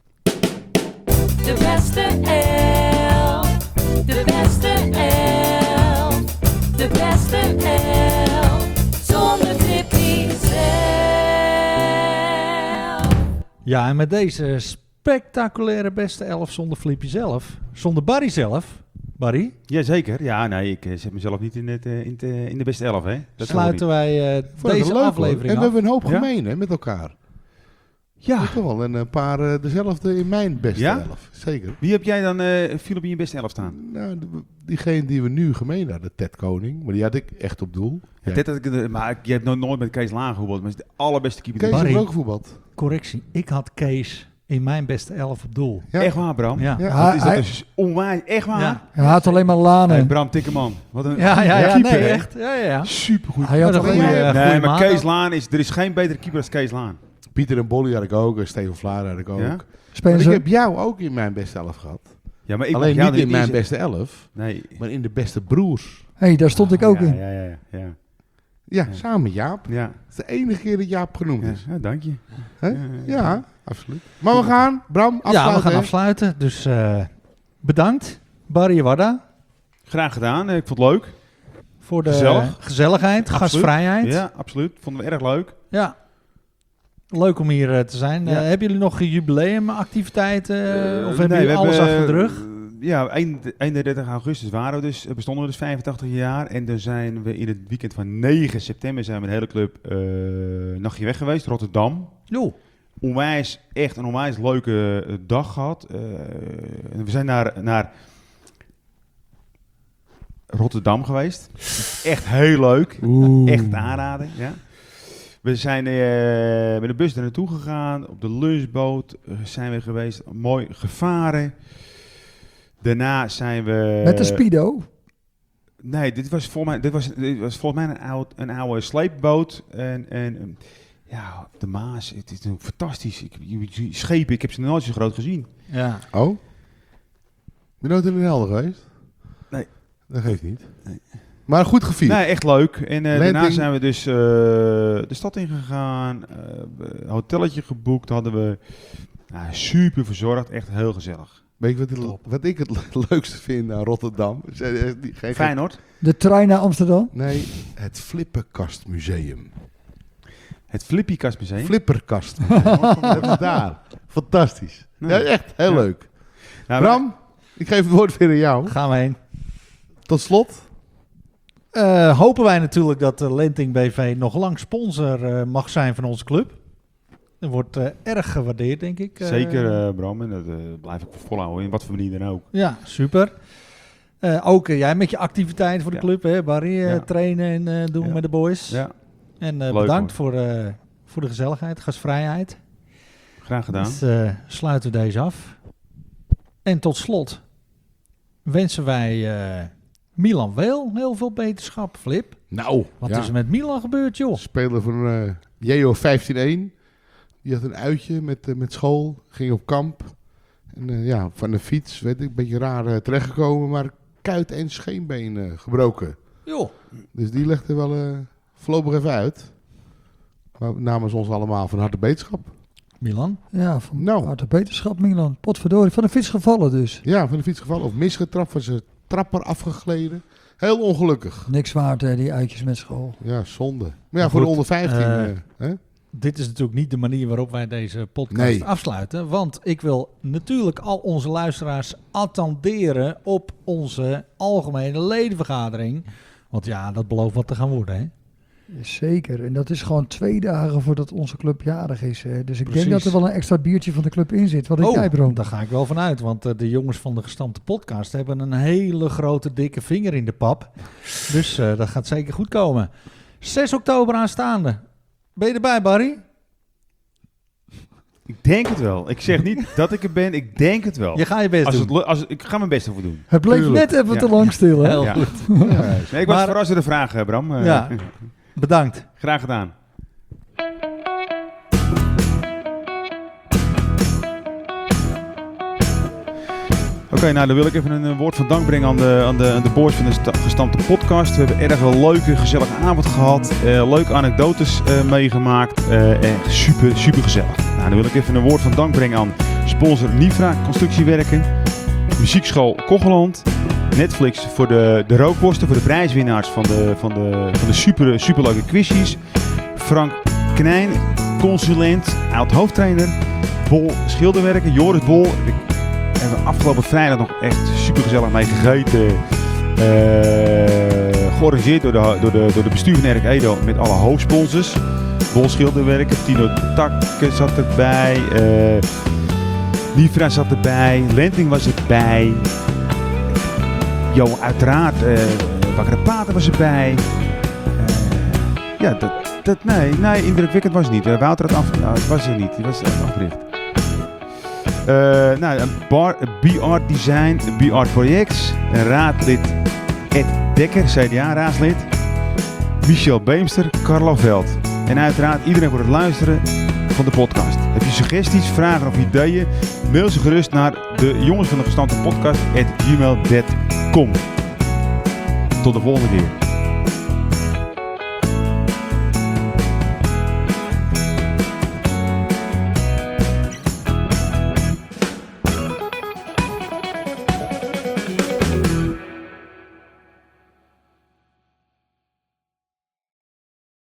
De beste elf. De beste elf. De beste elf. Zonder Tippy zelf. Ja, en met deze spectaculaire beste elf zonder Flippy zelf, zonder Barry zelf... Barry? Jazeker. Ja, nee, ik zet mezelf niet in, het, uh, in, te, in de beste elf, hè. Dat sluiten wij uh, deze leuk, aflevering hoor. En we af. hebben een hoop ja? gemeen, hè, met elkaar. Ja. Toch wel een, een paar uh, dezelfde in mijn beste ja? elf. Zeker. Wie heb jij dan, uh, Philip, in je beste elf staan? Nou, de, diegene die we nu gemeen hadden, Ted Koning. Maar die had ik echt op doel. Ja. Dit had ik, maar ik, je hebt nog nooit met Kees Laan gevoetbald, maar het is de allerbeste keeper. Kees Barry. heeft ook gevoetbald. Correctie, ik had Kees in mijn beste elf op doel. Ja. Echt waar, Bram? Ja, Ja. Wat is dat Hij- dus onwijs, echt waar? Ja. Hij had alleen maar lanen. Hey, Bram Tikkerman. Wat een ja, ja, ja, keeper, nee, hè? echt. Ja, ja, ja. Supergoed. Hij had Maar toch dat een goeie, goede... uh, Nee, goeie maar maat Kees ook. Laan is, er is geen betere keeper dan Kees Laan. Pieter en Bolly had ik ook. En Steven Vlaar had ik ook. Ja? Maar Spelen ik ze... heb jou ook in mijn beste elf gehad. Ja, maar ik Alleen mag jou niet in niet mijn eens- beste elf, Nee. maar in de beste broers. Hé, hey, daar stond ik ook ja, in. Ja, ja, ja. ja. Ja, Ja. samen met Jaap. ja. Het is de enige keer dat Jaap genoemd ja. is. ja dank je. Hè? Ja, Ja, ja. absoluut. Maar we gaan, Bram, afsluiten. Ja, we gaan hè? afsluiten. Dus uh, bedankt, Barry Warda, Graag gedaan. Ik vond het leuk. voor de Gezellig. gezelligheid, Absoluut. gastvrijheid. Ja, absoluut. Vonden we erg leuk. Ja. Leuk om hier uh, te zijn. Ja. Uh, hebben jullie nog jubileumactiviteiten? Uh, Uh, of hebben nee, jullie we alles hebben, achter de rug? uh, Ja, eenendertig augustus waren we dus, bestonden we dus vijfentachtig jaar. En dan zijn we in het weekend van negen september zijn we de hele club uh, een nachtje weg geweest, Rotterdam. Jo. Onwijs, echt een onwijs leuke uh, dag gehad. Uh, we zijn naar, naar Rotterdam geweest. Echt heel leuk. Oeh. Echt aanraden, ja. We zijn uh, met de bus er naartoe gegaan. Op de lunchboot uh, zijn we geweest. Mooi gevaren. Daarna zijn we... Met de Speedo. Nee, dit was volgens mij, dit was, dit was volgens mij een, oud, een oude sleepboot. En, en um, ja, de Maas, het is een fantastisch. Ik, je- je- schepen, ik heb ze nog nooit zo groot gezien. Ja. Oh? Ben je nooit in Den Helder geweest? Nee. Dat geeft niet. Nee. Maar goed gevierd. Nee, echt leuk. En uh, Landing. daarna zijn we dus uh, de stad ingegaan. Uh, een hotelletje geboekt hadden we. Nou, super verzorgd, echt heel gezellig. Weet je wat, het- wat ik het le- leukste vind aan Rotterdam? Ze- eh, die- geen- Feyenoord. De trein naar Amsterdam. Nee, het Flipperkastmuseum. Het Flippykastmuseum. Flipperkastmuseum. Dat is daar. Fantastisch. Nee. Ja, echt heel Ja. leuk. Nou, Bram, ik geef het woord weer aan jou. Gaan we heen. Tot slot. Uh, hopen wij natuurlijk dat de Lenting B V nog lang sponsor uh, mag zijn van onze club. Dat wordt uh, erg gewaardeerd, denk ik. Uh, Zeker, uh, Bram. En dat uh, blijf ik volhouden, in wat voor manier dan ook. Ja, super. Uh, ook uh, jij met je activiteiten voor de Ja. club, hè, Barry. Uh, Ja. Trainen en uh, doen Ja. met de boys. Ja, En uh, Leuk, bedankt voor, uh, voor de gezelligheid, gastvrijheid. graag gedaan. Dus uh, sluiten we deze af. En tot slot wensen wij uh, Milan Weel heel veel beterschap, Flip. Nou, Wat ja. is er met Milan gebeurd, joh? Speler van uh, J O vijftien één. Die had een uitje met, uh, met school. Ging op kamp. En uh, ja, van de fiets, weet ik, een beetje raar uh, terechtgekomen. Maar kuit en scheenbeen uh, gebroken. Joh. Dus die legde wel uh, voorlopig even uit. Maar namens ons allemaal van harte beterschap. Milan? Ja, van Nou. harte beterschap Milan. Potverdorie, van de fiets gevallen dus. Ja, van de fiets gevallen. Of misgetrapt, van zijn trapper afgegleden. Heel ongelukkig. Niks waard, hè, die uitjes met school. Ja, zonde. Maar ja, Maar voor de goed, onder vijftien. eh, Uh, hè? Dit is natuurlijk niet de manier waarop wij deze podcast Nee. afsluiten. Want ik wil natuurlijk al onze luisteraars attenderen op onze algemene ledenvergadering. Want ja, dat belooft wat te gaan worden, hè? Zeker. En dat is gewoon twee dagen voordat onze club jarig is. Hè. Dus ik Precies. denk dat er wel een extra biertje van de club in zit. Wat denk jij, Bram? daar ga ik wel van uit. Want uh, de jongens van de gestampte podcast hebben een hele grote dikke vinger in de pap. Dus uh, dat gaat zeker goed komen. zes oktober aanstaande. Ben je erbij, Barry? Ik denk het wel. Ik zeg niet dat ik er ben, ik denk het wel. Je gaat je best Als het, doen. lu- als, ik ga mijn best ervoor doen. Het bleef Tuurlijk. net even Ja. te lang stil, hè? Heel Ja. goed. Nee, ik was Maar- verrast door de vraag, eh, Bram. Eh, Ja. Bedankt. Graag gedaan. Oké, nou dan wil ik even een eh, woord van dank brengen aan de, aan de, aan de boys van de sta- gestampte podcast. We hebben erg een leuke, gezellige avond gehad. Eh, leuke anekdotes eh, meegemaakt. Eh, en super, super gezellig. Nou, dan wil ik even een woord van dank brengen aan sponsor Nifra Constructiewerken. Muziekschool Kocheland. Netflix voor de, de rookworsten, voor de prijswinnaars van de, van de, van de super, superleuke quizjes. Frank Knijn, consulent, oud hoofdtrainer. Bol Schilderwerken, Joris Bol. Ik heb er afgelopen vrijdag nog echt super gezellig mee gegeten. Uh, georganiseerd door de, door, de, door de bestuur van R K Edo met alle hoofdsponsors. Bol Schilderwerken, Tino Takke zat erbij. Uh, Nifra zat erbij. Lenting was erbij. Jo, uiteraard. Uh, Bakker de Pater was erbij. Uh, ja, dat, dat, nee, nee, indrukwekkend was het niet. Uh, Wouter had af, nou, het was er niet. Die was echt afgericht. Uh, nou, een bar, een B-Art Design, een B-Art Projects, een raadlid Ed Dekker, C D A-raadslid, Michel Beemster, Carlo Veld. En uiteraard iedereen voor het luisteren van de podcast. Heb je suggesties, vragen of ideeën? Mail ze gerust naar de jongens van de gestampte podcast at gmail dot com. Tot de volgende keer.